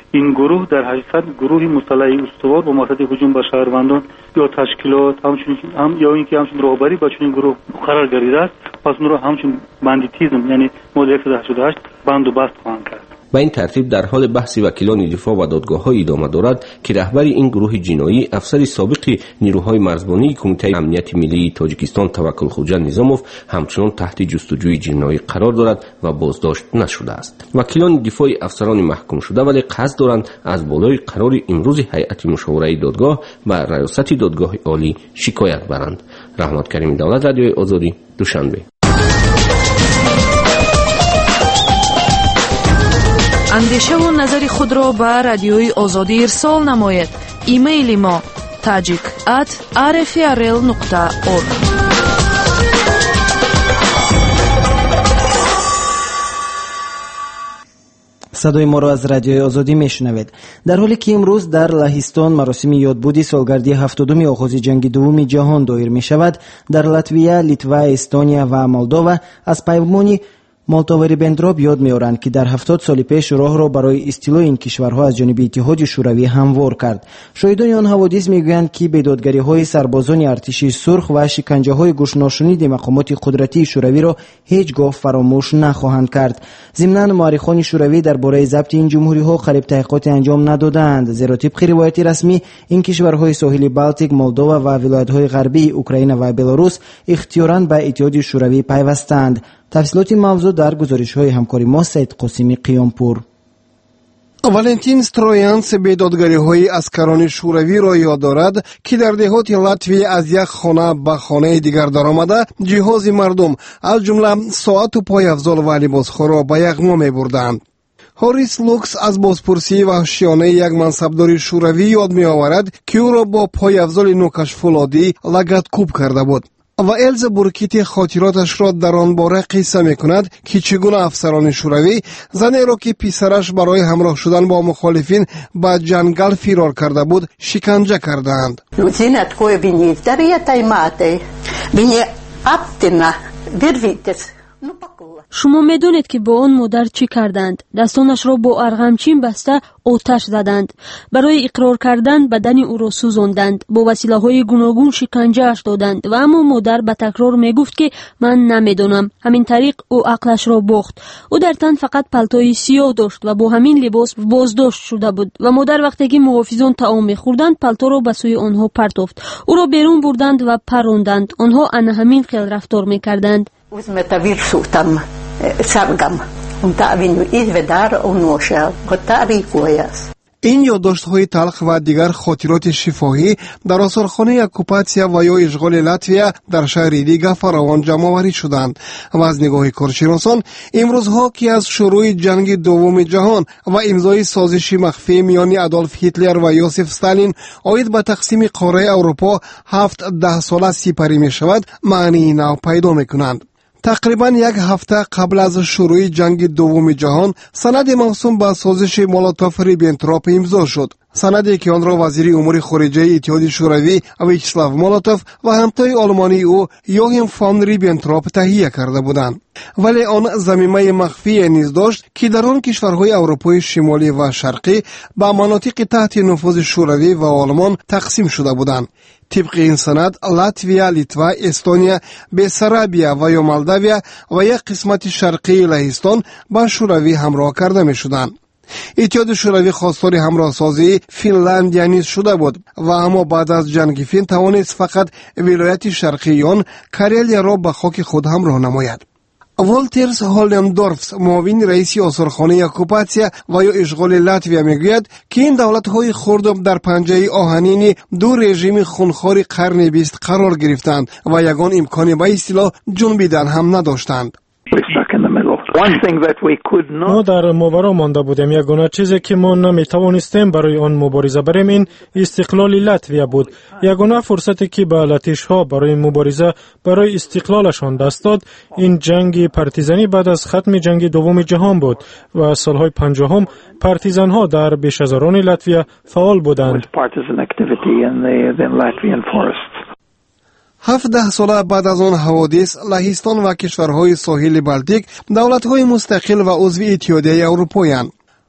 [SPEAKER 19] این گروه در حقیقت گروهی مسلح استوار با مقصد هجوم بر شهروندان یا تشکیلات یا اینکه همچنین راهبری با چنین گروه قرار گرفته است. پس اون را همچنین بندیتیزم یعنی ماده 188 بند و بست خواهند کرد.
[SPEAKER 18] به این ترتیب در حال بحث وکیلان دفاع و دادگاه‌ها ادامه دارد که رهبر این گروه جنایی افسر سابق نیروهای مرزبانی کمیته امنیت ملی تاجیکستان توکل خوجا نظاموف همچنان تحت جستجوی جنایی قرار دارد و بازداشت نشده است. وکیلان دفاع افسران محکوم شده ولی قصد دارند از بالای قرار امروز هیئت مشاوره دادگاه و ریاست دادگاه عالی شکایت برند. رحمت کریم دولت، رادیوی آزادی، دوشنبه.
[SPEAKER 1] اندیشه و نظر خود را به رادیوی آزادی ارسال نماید. ایمیل ما tajik@rfrl.org.
[SPEAKER 2] صدای ما را از رادیوی آزادی میشنوید. در حالی که امروز در لهستان مراسم یادبودی سالگردی 70 آغاز جنگ دوم جهان دایر می شود، در لاتویا، لیتوا، استونیا و مولدووا از پیمانی مولتووا-ریبنتروپ یاد می‌آورند که در 70 سال پیش راه را برای استیلای این کشورها از جانب اتحاد شوروی هموار کرد. شاهدان آن حوادث می‌گویند که بیدادگری‌های سربازان ارتش سرخ و شکنجه‌های گوش‌ناشنید مقامات قدرتی شوروی را هیچگاه فراموش نخواهند کرد. ضمناً مورخان شوروی درباره ضبط این جمهوری‌ها قریب تحقیقات انجام ندادند، زیرا طبق روایت رسمی این کشورهای ساحل بالتیک، مولدووا و ولایت‌های غربی اوکراین و بلاروس اختیاراً به اتحاد شوروی پیوستند. تفصیلات موضوع در گزارش‌های همکاری ما سید قاسمی قیامپور.
[SPEAKER 4] والنتین سترویانس بیدادگری‌های اسکران شوروی را یاد دارد که در دهات لاتویا از یک خانه به خانه دیگر درآمده جهاز مردم از جمله ساعت و پایافزال و لباس‌ها را به یغما می‌بردند. هوریس لوکس از بازپرسی وحشیانه یک منصبدار شوروی یاد می‌آورد که او را با پایافزال نوکش فولادی لگدکوب کرده بود. و الزا بورکیت خاطراتش را در آن باره قصه می کند که چگونه افسران شوروی زنی را که پسرش برای همراه شدن با مخالفین به جنگل فرار کرده بود شکنجه کردند.
[SPEAKER 5] شما میدونید که با آن مادر چی کردند؟ دستانش را با ارغمچین بسته آتش زدند. برای اقرار کردن بدن او را سوزاندند. با وسیله‌های گوناگون شکنجه‌اش دادند و اما مادر به تکرار میگفت که من نمیدونم. همین طریق او عقلش را باخت. او در تن فقط پالتوی سیاه داشت و با همین لباس بازداشت شده بود و مادر وقتی که محافظان طعام می‌خوردند پالتو را به سوی آنها پرتافت. او را بیرون بردند و پراندند. آنها انا همین خیل رفتار می‌کردند.
[SPEAKER 4] این یادداشت‌های تلخ و دیگر خاطرات شفاهی در آثارخانه اکوپاسیا و یا اشغال لاتویا در شهر ریگا فراوان جمع‌آوری شدند و از نگاه کارشناسان امروزها که از شروع جنگ دوم جهان و امضای سازش مخفی میان آدولف هیتلر و یوسف استالین عاید به تقسیم قاره اروپا 7-10 ساله سپری می‌شود معنی نو پیدا می‌کنند. تقریبا یک هفته قبل از شروع جنگ دوم جهان سند موسوم به سازش مولوتوف ریبنتروپ امضا شد. سندی که آن را وزیر امور خارجه اتحاد شوروی ویچسلاو مولوتوف و همتای آلمانی او یوهیم فون ریبنتروپ تهیه کرده بودند. ولی آن ضمیمه مخفی نیز داشت که در آن کشورهای اروپای شمالی و شرقی به مناطق تحت نفوذ شوروی و آلمان تقسیم شده بودند. طبق این سند لاتویا، لیتوا، استونیا، بسارابیا و یا مولداویا و یک قسمت شرقی لهستان به شوروی همراه کرده می شدند. اتحاد شوروی خواستار همراه سازی فنلاندیا نیز شده بود و اما بعد از جنگ فین توانست فقط ولایت شرقی آن کارلیا را به خاک خود همراه نماید. والترز هولندورفس معاون رئیس آثارخانه اکوپاسیا و یا اشغال لاتویا میگوید که این دولت‌های خرد در پنجه آهنین دو رژیم خونخوار قرن 20 قرار گرفتند و یگان امکانی به اصطلاح جنبیدن هم نداشتند.
[SPEAKER 20] ما در ماورا مانده بودیم. یگانه چیزی که ما نمیتوانستیم برای آن مبارزه بریم این استقلال لاتویا بود. یگانه فرصتی که به لاتیش‌ها برای مبارزه برای استقلالشان دست داد این جنگ پارتیزانی بعد از ختم جنگ دوم جهان بود و سالهای 50 پارتیزان‌ها در بیش از هزاران لاتویا فعال بودند.
[SPEAKER 4] 17 ساله بعد از آن حوادث لهستان و کشورهای ساحل بالتیک دولت‌های مستقل و عضو اتحادیه اروپایی اند.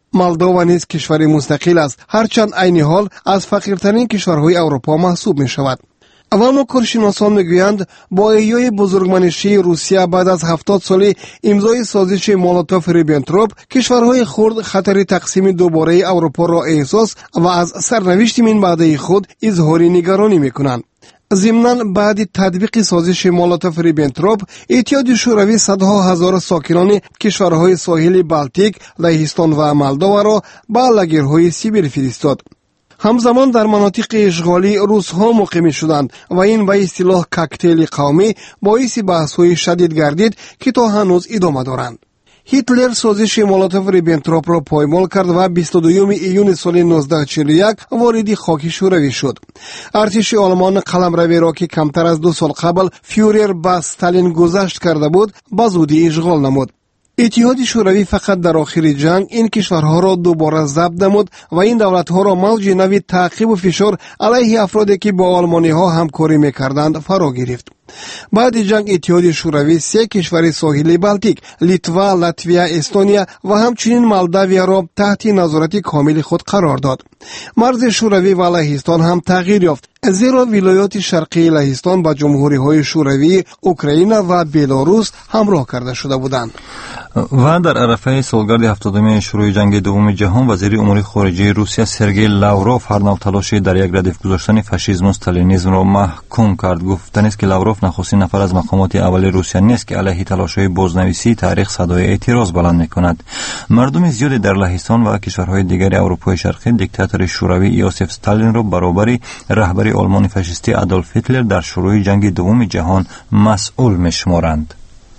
[SPEAKER 4] مالدووا نیز کشوری مستقل است، هرچند عین حال از فقیرترین کشورهای اروپا محسوب می شود. و اما کارشناسان میگویند با احیای بزرگمنشی روسیه بعد از 70 سال امضای سازش مولوتوف ریبنتروپ، کشورهای خرد خطر تقسیم دوباره اروپا را احساس و از سرنوشت من بعدی خود اظهار نگرانی میکنند. ضمناً بعد تطبیق سازش مولوتوف ریبنتروپ، اتحادیه شوروی صدها هزار ساکنان کشورهای ساحل بالتیک، لهستان و مالدووا را به لاگرهای سیبیر فرستاد. همزمان در مناطق اشغالی روس‌ها مقیم شدند و این به اصطلاح کوکتیل قومی باعث بحث‌های شدید گردید که تا هنوز ادامه دارند. هیتلر سازش مولوتوف ریبنتروپ را پایمال کرد و 22 ایون سال 1941 وارد خاک شوروی شد. ارتش آلمان قلمروی را که کمتر از 2 سال قبل فیورر به استالین گذشت کرده بود، به زودی اشغال نمود. اتحاد شوروی فقط در آخر جنگ این کشورها را دوباره ضبط نمود و این دولتها را موج نوی تعقیب و فشار علیه افرادی که با آلمانی ها همکاری میکردند فرا گرفت. بعد جنگ اتحاد شوروی 3 کشور ساحلی بالتیک، لیتوا، لاتویا، استونیا و همچنین مالداویا را تحت نظارت کامل خود قرار داد. مرز شوروی و لهستان هم تغییر یافت، زیرا ولایات شرقی لهستان با جمهوری‌های شوروی، اوکراین و بلاروس همراه کرده شده بودند.
[SPEAKER 3] و در عرفه سالگرد 70 شروع جنگ دوم جهان، وزیر امور خارجه روسیه سرگئی لاوروف هر نوع تلاشی در یک ردیف گذاشتن فاشیسم و استالینیسم را محکوم کرد. گفتن است که لاوروف نخستین نفر از مقامات اول روسیه نیست که علیه تلاش‌های بازنویسی تاریخ صدای اعتراض بلند می‌کند. مردم زیادی در لهستان و کشورهای دیگر اروپای شرقی دیکتاتور شوروی یوسف استالین را برابر رهبر آلمان فاشیستی آدولف هیتلر در شروع جنگ دوم جهان مسئول می‌شمارند.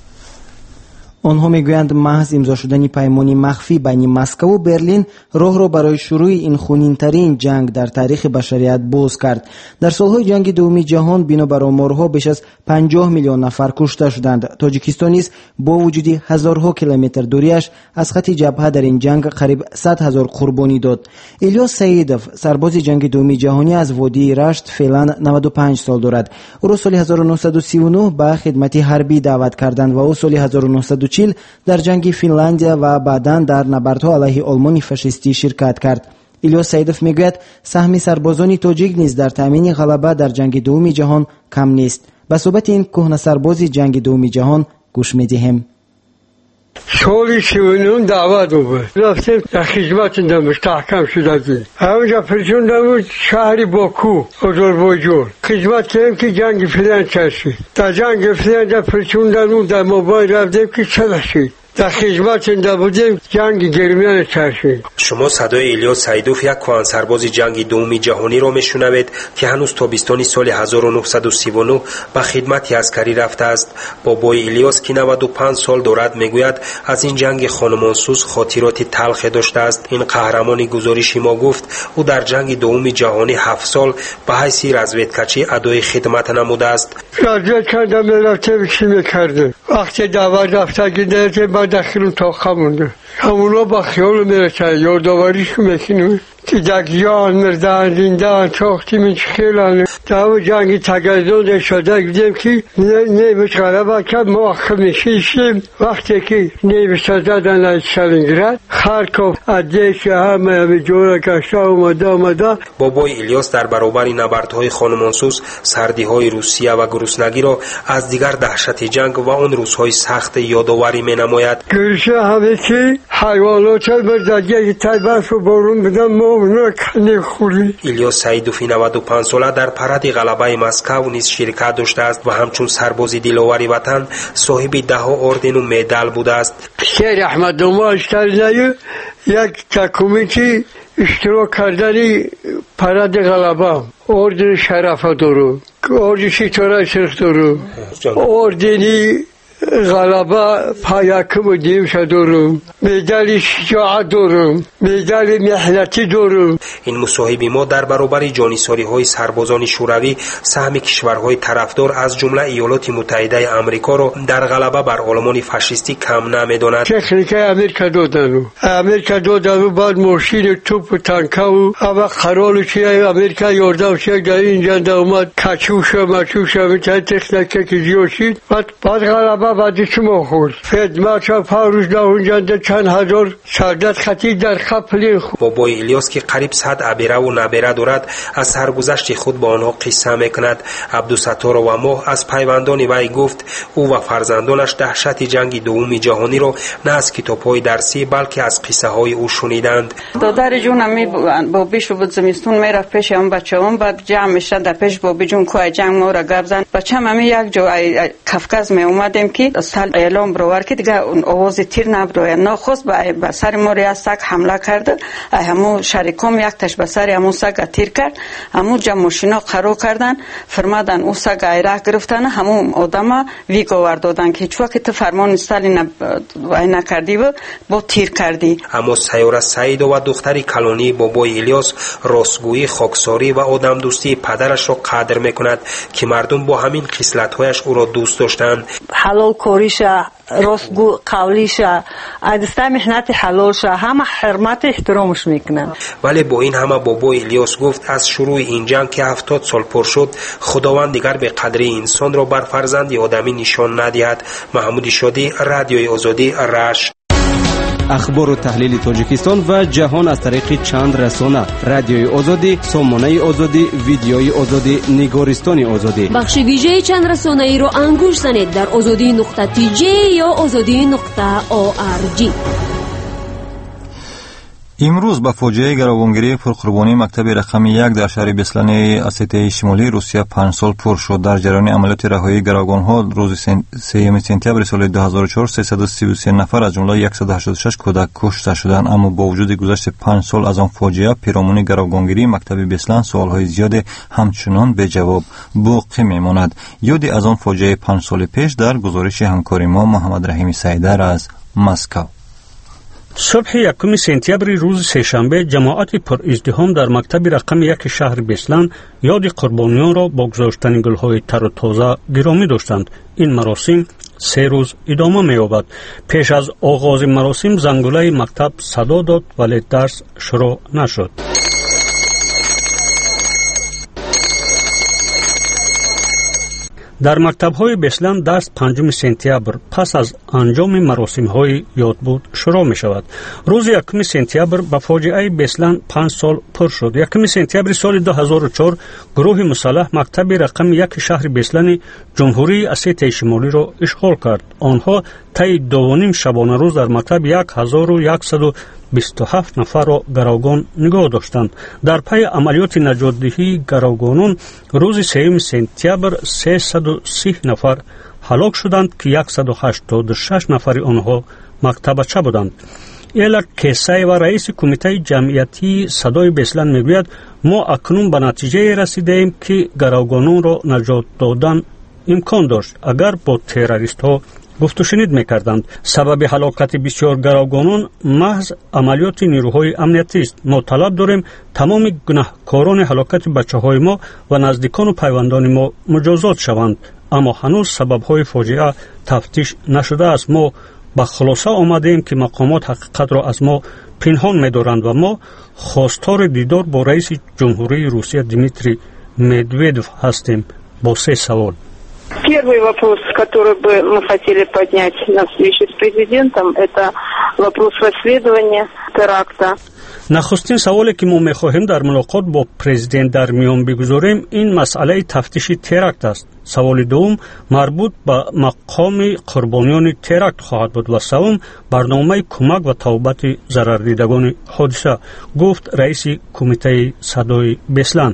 [SPEAKER 2] آنها میگویند محض امضا شدن پیمانی مخفی بین مسکو و برلین راه را برای شروع این خونین‌ترین جنگ در تاریخ بشریت باز کرد. در سالهای جنگ دوم جهان بنابر آمارها بیش از 50 میلیون نفر کشته شدند. تاجیکستان نیز با وجود هزارها کیلومتر دوریش از خط جبهه در این جنگ قریب 100,000 قربانی داد. الیاس سعیدوف سرباز جنگ دوم جهانی از وادی رشت فعلا 95 سال دارد. او را سال 1939 به خدمت حربی دعوت کردند و او سال 1940 در جنگ فنلاندیا و بعداً در نبردها علیه آلمان فاشیستی شرکت کرد. الیاس سعیدوف میگوید سهم سربازان تاجیک نیز در تامین غلبه در جنگ دوم جهان کم نیست. به صحبت این کهنه سرباز جنگ دوم جهان گوش میدهیم.
[SPEAKER 21] سالی 39 دعوت بود، رفتیم در خدمت مستحکم شدیم. همونجا فرستادم شهر باکو، آذربایجان. خدمت کردیم که جنگ فلان چشید. در جنگ فلان فرستادم در موبایل رفتیم که چه شد. در خدمت بودیم جنگ گرمیان چشید.
[SPEAKER 22] شما صدای الیاس سعیدوف، یک کهن سرباز جنگ دوم جهانی را میشنوید که هنوز تابستان سال 1939 به خدمت عسکری رفته است. بابای الیاس که 95 سال دارد میگوید از این جنگ خانمانسوز خاطرات تلخ داشته است. این قهرمان گزارش ما گفت او در جنگ دوم جهانی 7 سال به حیث رزویدکچی ادای خدمت نموده است.
[SPEAKER 21] رزوید کردم رفتم چی میکرده وقتی دعوت رفته گیده داخل تا خمونده همونا با خیال میرسن یادآوریشو میکنیم که دگیان مردن زندان چاختی من خیلانه در جنگ تگزون شده گفتیم که نیمش غلبه کرد ما آخر میشیم وقتی که نیمش زدن از سالینگراد خارکوف ادیش همه جورا کشته اومده.
[SPEAKER 22] بابای الیاس در برابر نبردهای خانمانسوز سردیهای روسیه و گرسنگی را از دیگر دهشت جنگ و آن روزهای سخت یادآوری مینماید.
[SPEAKER 21] گرسنه همه چی حیوانات بردگی تایبرف و بارون بدن ما اونا کنه خوری.
[SPEAKER 22] الیاس سعیدوفی 95 ساله در پرد غلبه مسکو نیز شرکت داشته است و همچون سرباز دلاور وطن صاحب 10 اردن و مدال بوده است.
[SPEAKER 21] شیر احمد ما اشترنایو یک تکمیتی اشتراک کردنی پرد غلبه اردن شرف دارو اردن ستاره شرف دارو اردنی غلبه پایکم و دیمش دارم مدال شجاعت دارم مدال محنتی دارم.
[SPEAKER 22] این مصاحبه ما در برابر جانیساری های سربازان شوروی سهم کشورهای طرفدار از جمله ایالات متحده آمریکا را در غلبه بر آلمان فاشیستی کم نمیداند.
[SPEAKER 21] تکنیک امریکا دادن بعد ماشین توپ و تانکا و اما قرار چی امریکا یاردم شد در اینجا اومد کچوش و مچوش میتونه تکنیک که زیاد شد بعد غلبه بعدی شما خورد خدمت ها پاروش داونجانده چند هزار سردت خطی در خپلی خود.
[SPEAKER 22] بابای الیاس که قریب 100 ابیره و نبیره دارد از سرگذشت خود با آنها قصه میکند. عبدالستار و ماه از پیوندان وی گفت او و فرزندانش دهشت جنگ دوم جهانی را نه از کتاب‌های درسی بلکه از قصه های او شنیدند.
[SPEAKER 8] دادر جونم بابیش بود زمستون میرفت پیش اون بچه‌ام بعد جمع میشد در پیش بابی جون کوه جنگ ما را گپ زد. بچه‌م هم یک جا کافکاز می اومدیم که سال اعلام برآورد که دیگه اون آواز تیر نبروید ناخست به سر ما ریاض سگ حمله کرد. همون شریکام یک تاش به سر همون سگ تیر کرد. همون جمع ماشینا قرار کردن فرمادن او سگ ایرق گرفتن همون آدم ویگو وردادن که هیچ وقت فرمان استالین نکردی و با تیر کردی.
[SPEAKER 22] اما سیاره سعید و دختری کلانی بابای الیاس راستگویی، خاکساری و آدم دوستی پدرش را قدر میکند که مردم با همین خصلت‌هایش او را دوست داشتند.
[SPEAKER 10] حلال کاریش، راستگو قولیش، عدسته محنت حلالش، همه حرمت احترامش میکنن.
[SPEAKER 22] ولی با این همه بابای الیاس گفت از شروع این جنگ که 70 سال پر شد خداوند دیگر به قدری انسان را بر فرزند آدمی نشان ندهد. محمود شادی، رادیوی آزادی، رشت.
[SPEAKER 15] اخبار و تحلیل تاجیکستان و جهان از طریق چند رسانه: رادیوی آزادی، سامانه آزادی، ویدیوی آزادی، نگارستان آزادی.
[SPEAKER 5] بخش ویژه چند رسانه ای رو انگوش زنید در azadi.tj یا azadi.org.
[SPEAKER 3] امروز با فاجعه گروگانگیری پرقربانی مکتب رقم 1 در شهر بیسلن اسیته شمالی روسیه 5 سال پر شد. در جریان عملیات رهایی گروگانها روز 3 سپتامبر سال 2004 333 نفر از جمله 186 کودک کشته شدند. اما با وجود گذشت 5 سال از آن فاجعه پیرامون گروگانگیری مکتب بیسلن سوالهای زیاد همچنان به جواب باقی میماند. یادی از آن فاجعه 5 سال پیش در گزارش همکار ما محمد رحیم سیدر از مسکو.
[SPEAKER 23] صبح 1 سپتامبر روز سه‌شنبه جماعت پر ازدحام در مکتب رقم 1 شهر بیسلن یاد قربانیان را با گذاشتن گل‌های تر و تازه گرامی داشتند. این مراسم 3 روز ادامه می‌یابد. پیش از آغاز مراسم زنگوله مکتب صدا داد ولی درس شروع نشد. در مکتب‌های بیسلن درس 5 سپتامبر پس از انجام مراسم‌های یادبود شروع می‌شود. روز 1 سپتامبر با فاجعه بیسلن 5 سال پر شد. 1 سپتامبر سال 2004 گروه مسلح مکتب رقم 1 شهر بیسلن جمهوری اسیته شمالی را اشغال کرد. آنها طی 2.5 شبانه روز در مکتب 1127 نفر را گروگان نگاه داشتند. در پی عملیات نجات‌دهی گروگانان روز 3 سپتامبر 330 نفر هلاک شدند که 186 نفر آنها مکتبچه بودند. ایلا کیسای و رئیس کمیته جمعیتی صدای بیسلن میگوید ما اکنون به نتیجه رسیدیم که گروگانان را نجات دادن امکان داشت اگر با تروریست ها گفت و شنید میکردند. سبب هلاکت بسیار گروگانان محض عملیات نیروهای امنیتی است. ما طلب داریم تمام گناهکاران هلاکت بچه‌های ما و نزدیکان و پیوندان ما مجازات شوند. اما هنوز سبب‌های فاجعه تفتیش نشده است. ما با خلاصه آمدیم که مقامات حقیقت را از ما پنهان می‌دارند و ما خواستار دیدار با رئیس جمهوری روسیه دیمیتری медведев هستیم. با 3 سوال.
[SPEAKER 24] Первый вопрос, который бы мы хотели поднять на встрече с президентом, это вопрос расследования теракта.
[SPEAKER 23] نخستین سوالی که ما می‌خواهیم در ملاقات با پرزیدنت در میان بگذاریم این مسئله تفتیش ترکت است. سوال دوم مربوط به مقام قربانیان ترکت خواهد بود و سوم برنامه کمک و توبت ضرردیدگان حادثه، گفت رئیس کمیته صدای بیسلن.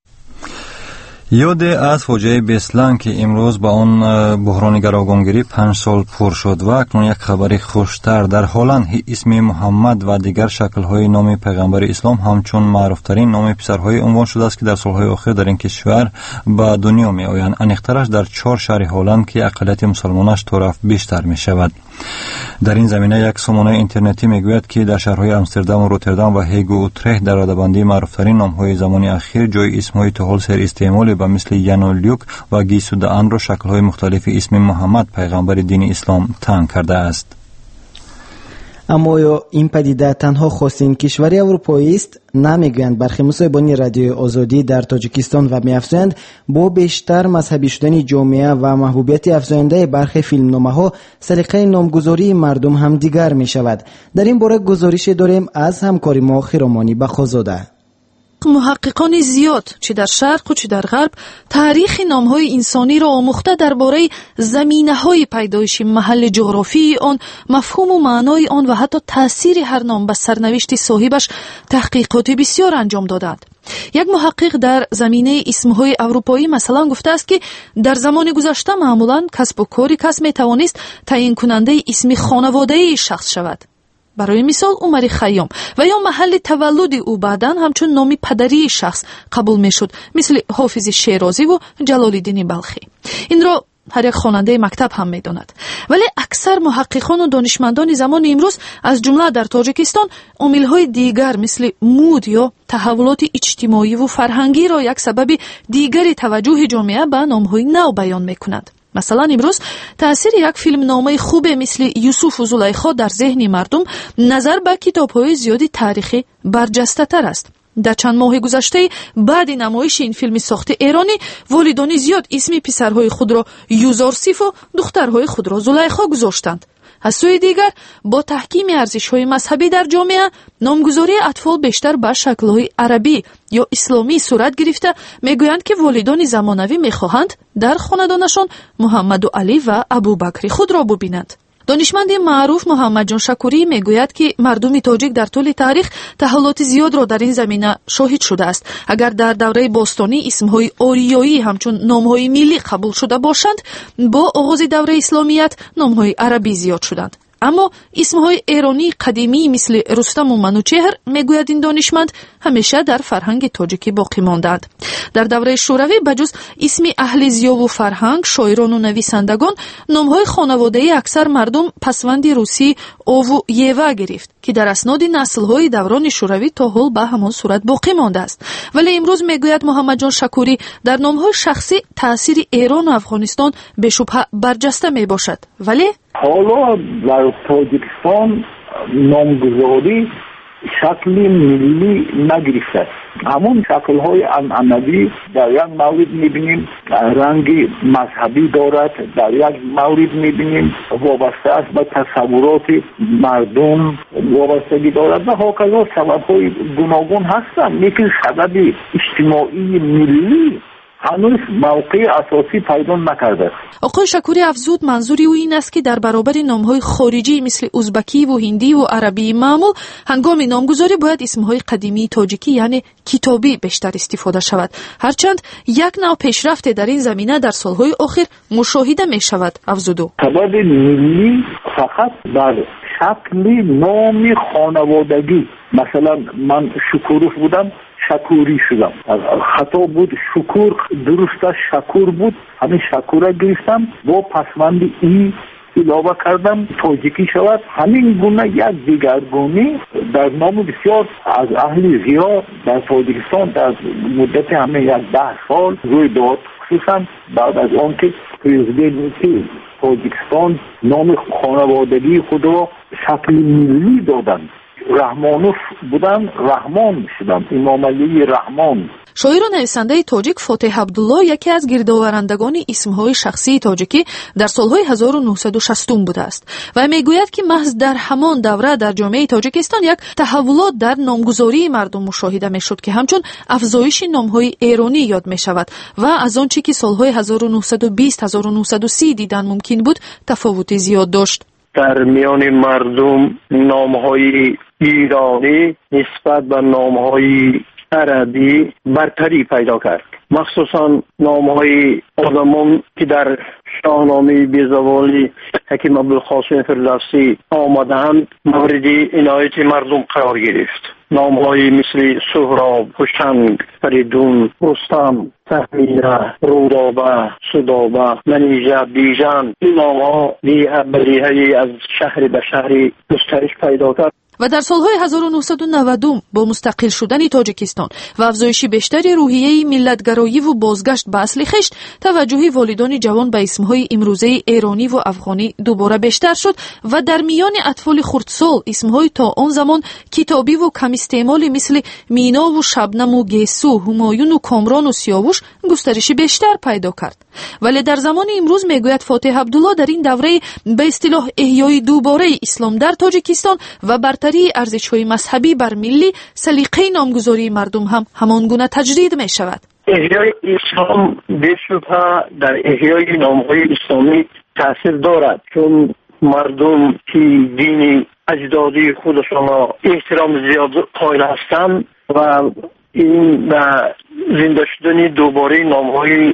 [SPEAKER 3] یاد از فاجعه بیسلن که امروز با آن بحران گروگانگیری 5 سال پر شد و اکنون یک خبری خوشتر. در هلند اسم محمد و دیگر شکل‌های نام پیغمبر اسلام همچون معروفترین نام پسرهای عنوان شده است که در سالهای اخیر در این کشور به دنیا می آیند. انیق‌ترش در 4 شهر هلند که اقلیت مسلمانش طرف بیشتر می شود. در این زمینه یک سامانه اینترنتی میگوید که در شهرهای امستردام و روتردام و هیگ و اوترهت در رده‌بندی معروفترین نام‌های زمانی اخیر جای اسم‌های تهال سر استعمال به مثل ینولیوک و گیسودان را شکل‌های مختلف اسم محمد پیغمبر دین اسلام تعیین کرده است.
[SPEAKER 2] اما آیا این پدیده تنها خاص این کشور اروپایی است؟ نمیگویند. برخی مصاحبان رادیوی آزادی در تاجیکستان و می‌افزایند با بیشتر مذهبی شدن جامعه و محبوبیت افزاینده برخی فیلمنامه‌ها سلیقه نامگذاری مردم هم دیگر می‌شود. در این باره گزارش داریم از همکار ما خیرامانی بخازاده.
[SPEAKER 1] محققان زیاد چه در شرق و چه در غرب تاریخ نام‌های انسانی را آموخته درباره زمینه‌های پیدایش محل جغرافی آن، مفهوم و معنای آن و حتی تأثیر هر نام به سرنوشت صاحبش تحقیقات بسیار انجام دادند. یک محقق در زمینه اسمهای اروپایی مثلا گفته است که در زمان گذشته معمولاً کسب و کار کس می‌توانست تعیین کننده اسم خانواده‌ای شخص شود. برای مثال عمر خیام و یا محل تولد او بعداً همچون نام پدری شخص قبول میشد، مثل حافظ شیرازی و جلال الدین بلخی. این را هر یک خواننده مکتب هم میداند. ولی اکثر محققان و دانشمندان زمان امروز از جمله در تاجیکستان عامل‌های دیگر مثل مود یا تحولات اجتماعی و فرهنگی را یک سبب دیگری توجه جامعه به نام‌های نو بیان میکنند. مثلا امروز تأثیر یک فیلم نامه خوب مثل یوسف و زلیخا در ذهن مردم نظر به کتاب‌های زیادی تاریخی برجسته تر است. در چند ماه گذشته بعد نمایش این فیلم ساخت ایرانی، والدان زیاد اسم پسرهای خود را یوزارسیف و دخترهای خود را زلیخا گذاشتند. از سوی دیگر با تحکیم ارزش‌های مذهبی در جامعه، نامگذاری اطفال بیشتر به شکل‌های عربی یا اسلامی صورت گرفته میگویند که والدان زمانوی میخواهند در خاندانشان محمد و علی و ابوبکر خود را ببینند. دانشمند معروف محمد جان شکوری میگوید که مردم تاجیک در طول تاریخ تحولات زیاد را در این زمینه شاهد شده است. اگر در دوره باستانی اسمهای آریایی همچون نامهای ملی قبول شده باشند، با آغاز دوره اسلامیت نامهای عربی زیاد شدند. اما اسمهای ایرانی قدیمی مثل رستم و منوچهر میگوید این دانشمند همیشه در فرهنگ تاجیکی باقی ماندند. در دوره شوروی بجز اسم اهل ضیا و فرهنگ، شاعران و نویسندگان، نامهای خانواده‌ای اکثر مردم پسوند روسی او و یوا گرفت که در اسناد نسل‌های دوران شوروی تا حال به همان صورت باقی مانده است. ولی امروز میگوید محمد جان شکوری در نامهای شخصی تأثیر ایران و افغانستان به شبهه برجسته میباشد. ولی
[SPEAKER 17] حالا در تاجیکستان نامگذاری شکلی ملی نگرفته. همون شکل‌های عنعنوی در یک مورد می‌بینیم رنگ مذهبی دارد، در یک مورد می‌بینیم وابسته است به تصورات مردم وابستگی دارد و هاکذا سبب‌های گوناگون هستند. لیکن سبب اجتماعی ملی هنوز موقع اساسی پیدا نکرده.
[SPEAKER 1] آقای شکوری افزود منظوری او این است که در برابر نام‌های خارجی مثل ازبکی و هندی و عربی معمول، هنگام نامگذاری باید اسم‌های قدیمی تاجیکی یعنی کتابی بیشتر استفاده شود. هرچند یک نوع پیشرفت در این زمینه در سال‌های اخیر مشاهده می‌شود. افزود
[SPEAKER 17] سبب ملی فقط در شکل نام خانوادگی، مثلا من شکوروف بودم شکوری شدم، خطا بود شکور، درست شکور بود، همین شکوره گرفتم با پسوند ای علاوه کردم تاجیکی شود. همین گونه یک دیگرگونی در نام بسیار از اهل ضیا در تاجیکستان در مدت همه یک 10 سال روی داد، خصوصا بعد از آن که پرزیدنت تاجیکستان نام خانوادگی خود را شکل ملی دادند. رحمانوف بودن رحمان شدن، امام علی رحمان.
[SPEAKER 1] شاعر و نویسنده تاجیک فاتح عبدالله یکی از گردآورندگان اسمهای شخصی تاجیکی در سالهای 1960 بوده است و میگوید که محض در همان دوره در جامعه تاجیکستان یک تحولات در نامگذاری مردم مشاهده میشد که همچون افزایش نامهای ایرانی یاد می شود و از آنچه که سالهای 1920-1930 دیدن ممکن بود تفاوت زیاد داشت.
[SPEAKER 16] در میان مردم نام‌های ایرانی نسبت به نام‌های عربی برتری پیدا کرد، مخصوصا نام‌های آدمان که در شاهنامه بیزوالی حکیم ابوالقاسم فردوسی آمدند مورد عنایت مردم قرار گرفت.
[SPEAKER 6] نام‌های مثل سهراب، هوشنگ، فریدون، رستم، تهمیه، رودابه، سدابه، منیژه، بیژن، این نام‌ها بدیهی از شهر به شهری گسترش پیدا کرد.
[SPEAKER 1] و در سالهای 1990 با مستقل شدن تاجیکستان و افزایش بیشتر روحیه ملتگرایی و بازگشت به اصل خویش، توجه والدان جوان به اسمهای امروزه ایرانی و افغانی دوباره بیشتر شد و در میان اطفال خردسال اسمهای تا آن زمان کتابی و کم استعمالی مثل مینا و شبنم و گیسو، همایون و کامران و سیاوش گسترش بیشتر پیدا کرد. ولی در زمان امروز میگوید فاتح عبدالله در این دوره به اصطلاح احیای دوباره اسلام در تاجیکستان و برتری ارزش‌های مذهبی بر ملی، سلیقه نامگذاری مردم هم همان گونه تجدید می شود.
[SPEAKER 6] احیای اسلام بی‌شبهه در احیای نام‌های اسلامی تاثیر دارد، چون مردم که دین اجدادی خودشان را احترام زیاد قائل هستند و این به زنده شدن دوباره نام‌های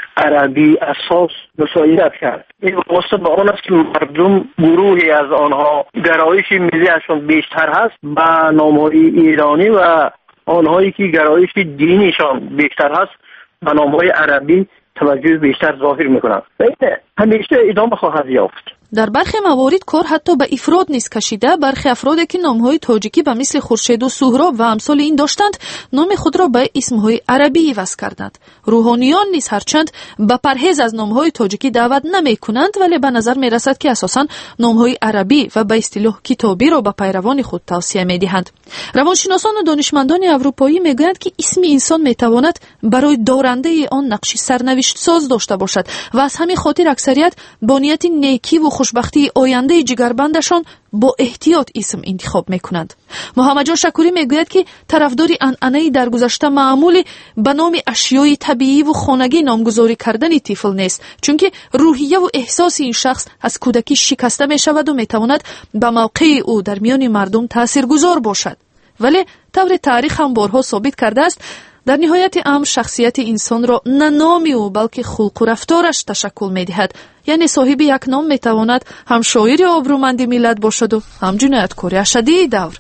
[SPEAKER 6] عربی اساس مساعدت کرد. این واسه به آن است که مردم گروهی از آنها گرایش ملیشان بیشتر هست به نام‌های ایرانی و آنهایی که گرایش دینیشان بیشتر هست به نام‌های عربی توجه بیشتر ظاهر می‌کنند. همیشه ادامه خواهد یافت.
[SPEAKER 1] در برخی موارد کار حتی به افراد نیز کشیده. برخی افرادی که نامهای تاجیکی به مثل خورشید و سهراب و امثال این داشتند، نام خود را به اسمهای عربی عوض کردند. روحانیان نیز هرچند به پرهیز از نامهای تاجیکی دعوت نمی کنند، ولی به نظر می رسد که اساساً نامهای عربی و به اصطلاح کتابی را به پیروان خود توصیه می دهند. روانشناسان و دانشمندان اروپایی می گویند که اسم انسان می تواند برای دارنده آن نقش سرنوشت ساز داشته باشد و از همین خاطر اکثریت با نیت نیکی و خوشبختی آینده جگربندشان با احتیاط اسم انتخاب میکنند. محمد جان شکوری میگوید که طرفداری عنعنه در گذشته معمولی به نام اشیای طبیعی و خانگی نامگذاری کردن طفل نیست، چون که روحیه و احساس این شخص از کودکی شکسته می شود و میتواند به موقع او در میان مردم تاثیرگذار باشد. ولی طور تاریخ هم بارها ثابت کرده است در نهایت امر شخصیت انسان را نه نامی او بلکه خلق و رفتارش تشکل می‌دهد. یعنی صاحب یک نام میتواند هم شاعر آبرومند ملت باشد و هم جنایتکار اشدی دور.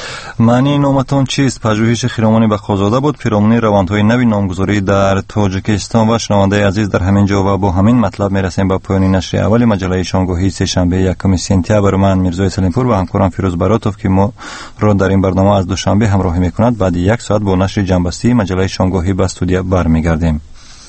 [SPEAKER 3] معنی نامتان چیست؟ پژوهش خیرامانی بخازاده بود، پیرامون روندهای نوی نامگذاری در تاجیکستان. و شنونده عزیز، در همین جا و با همین مطلب میرسیم به پایان نشر اول مجله شامگاهی سه‌شنبه یکم سپتامبر. من میرزای سلیمپور و همکارم فیروز براتوف که ما را در این برنامه از دوشنبه همراهی میکند، بعد یک ساعت با نشر جنبستی مجله شامگاهی به استودیو برمیگردیم.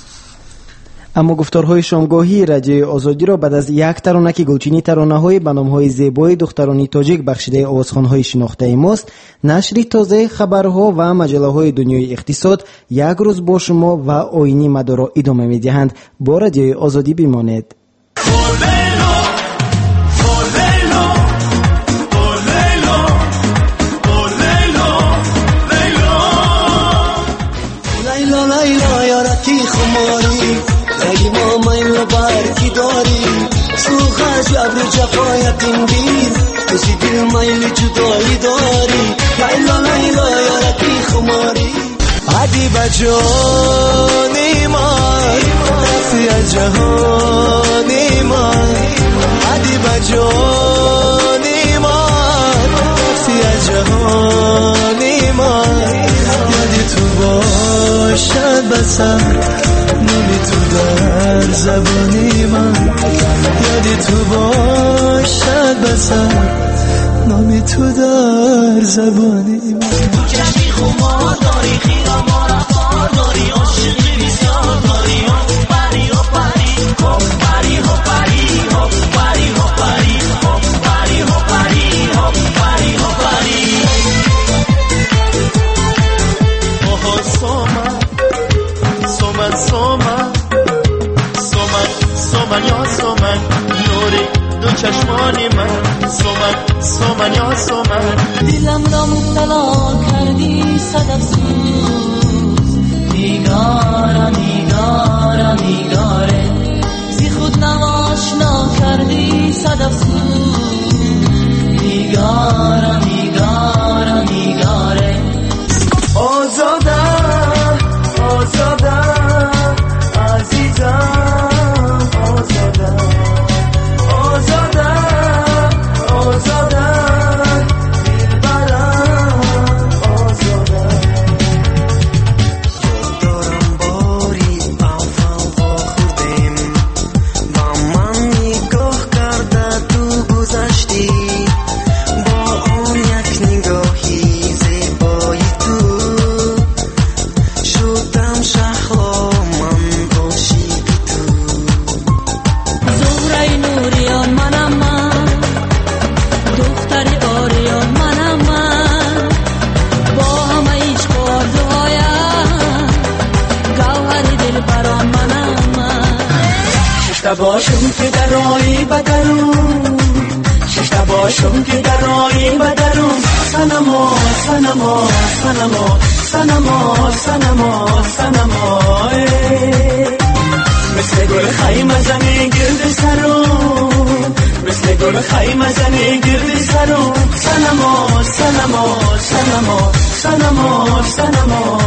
[SPEAKER 2] اما گفتارهای شامگاهی رادیوی آزادی را بعد از یک ترانه گلچینی ترانه‌های به نام‌های زیبای دخترانی تاجیک بخشیده آوازخوان‌های شناخته ماست، نشر تازه خبرها و مجله‌های دنیای اقتصاد یک روز با شما و آینی مدارا ادامه می‌دهند. با رادیوی آزادی بمانید.
[SPEAKER 9] برکی داری سوخش ابر جفایتین بیر کسی دل میل جدایی داری لیلا لیلا یارتی خماری عدی بجانی من رفی از جهانی من عدی بجانی من رفی از جهانی من یادی تو باشد بسر نامی تو در زبانی من یادی تو باشد بسر نامی تو در زبانی من تو چشمی خمار داری خیرا ما رفتار داری عاشقی بسیار داری ها پری ها پری ها پری ها پری ها پری ها پری ها پری ها پری ها پری ها پری آها سومن سومن سومن سومن سومن یا سومن نوری دو چشمانی من سومن سومن یا سومن دلم را مبتلا کردی صدف سوز نیگارا نیگارا نیگاره زی خود نماشنا کردی صدف سوز نیگارا نیگارا نیگاره آزاده آزاده عزیزم آزاده آزاده آزاده دلبرم باشم که در رای بدرون شش باشم که در رای بدرون سنما سنما سنما سنما سنما سنما مثل گل خیمه زنی گرد سرون مثل گل خیمه زنی گرد سرون سنما سنما سنما سنما سنما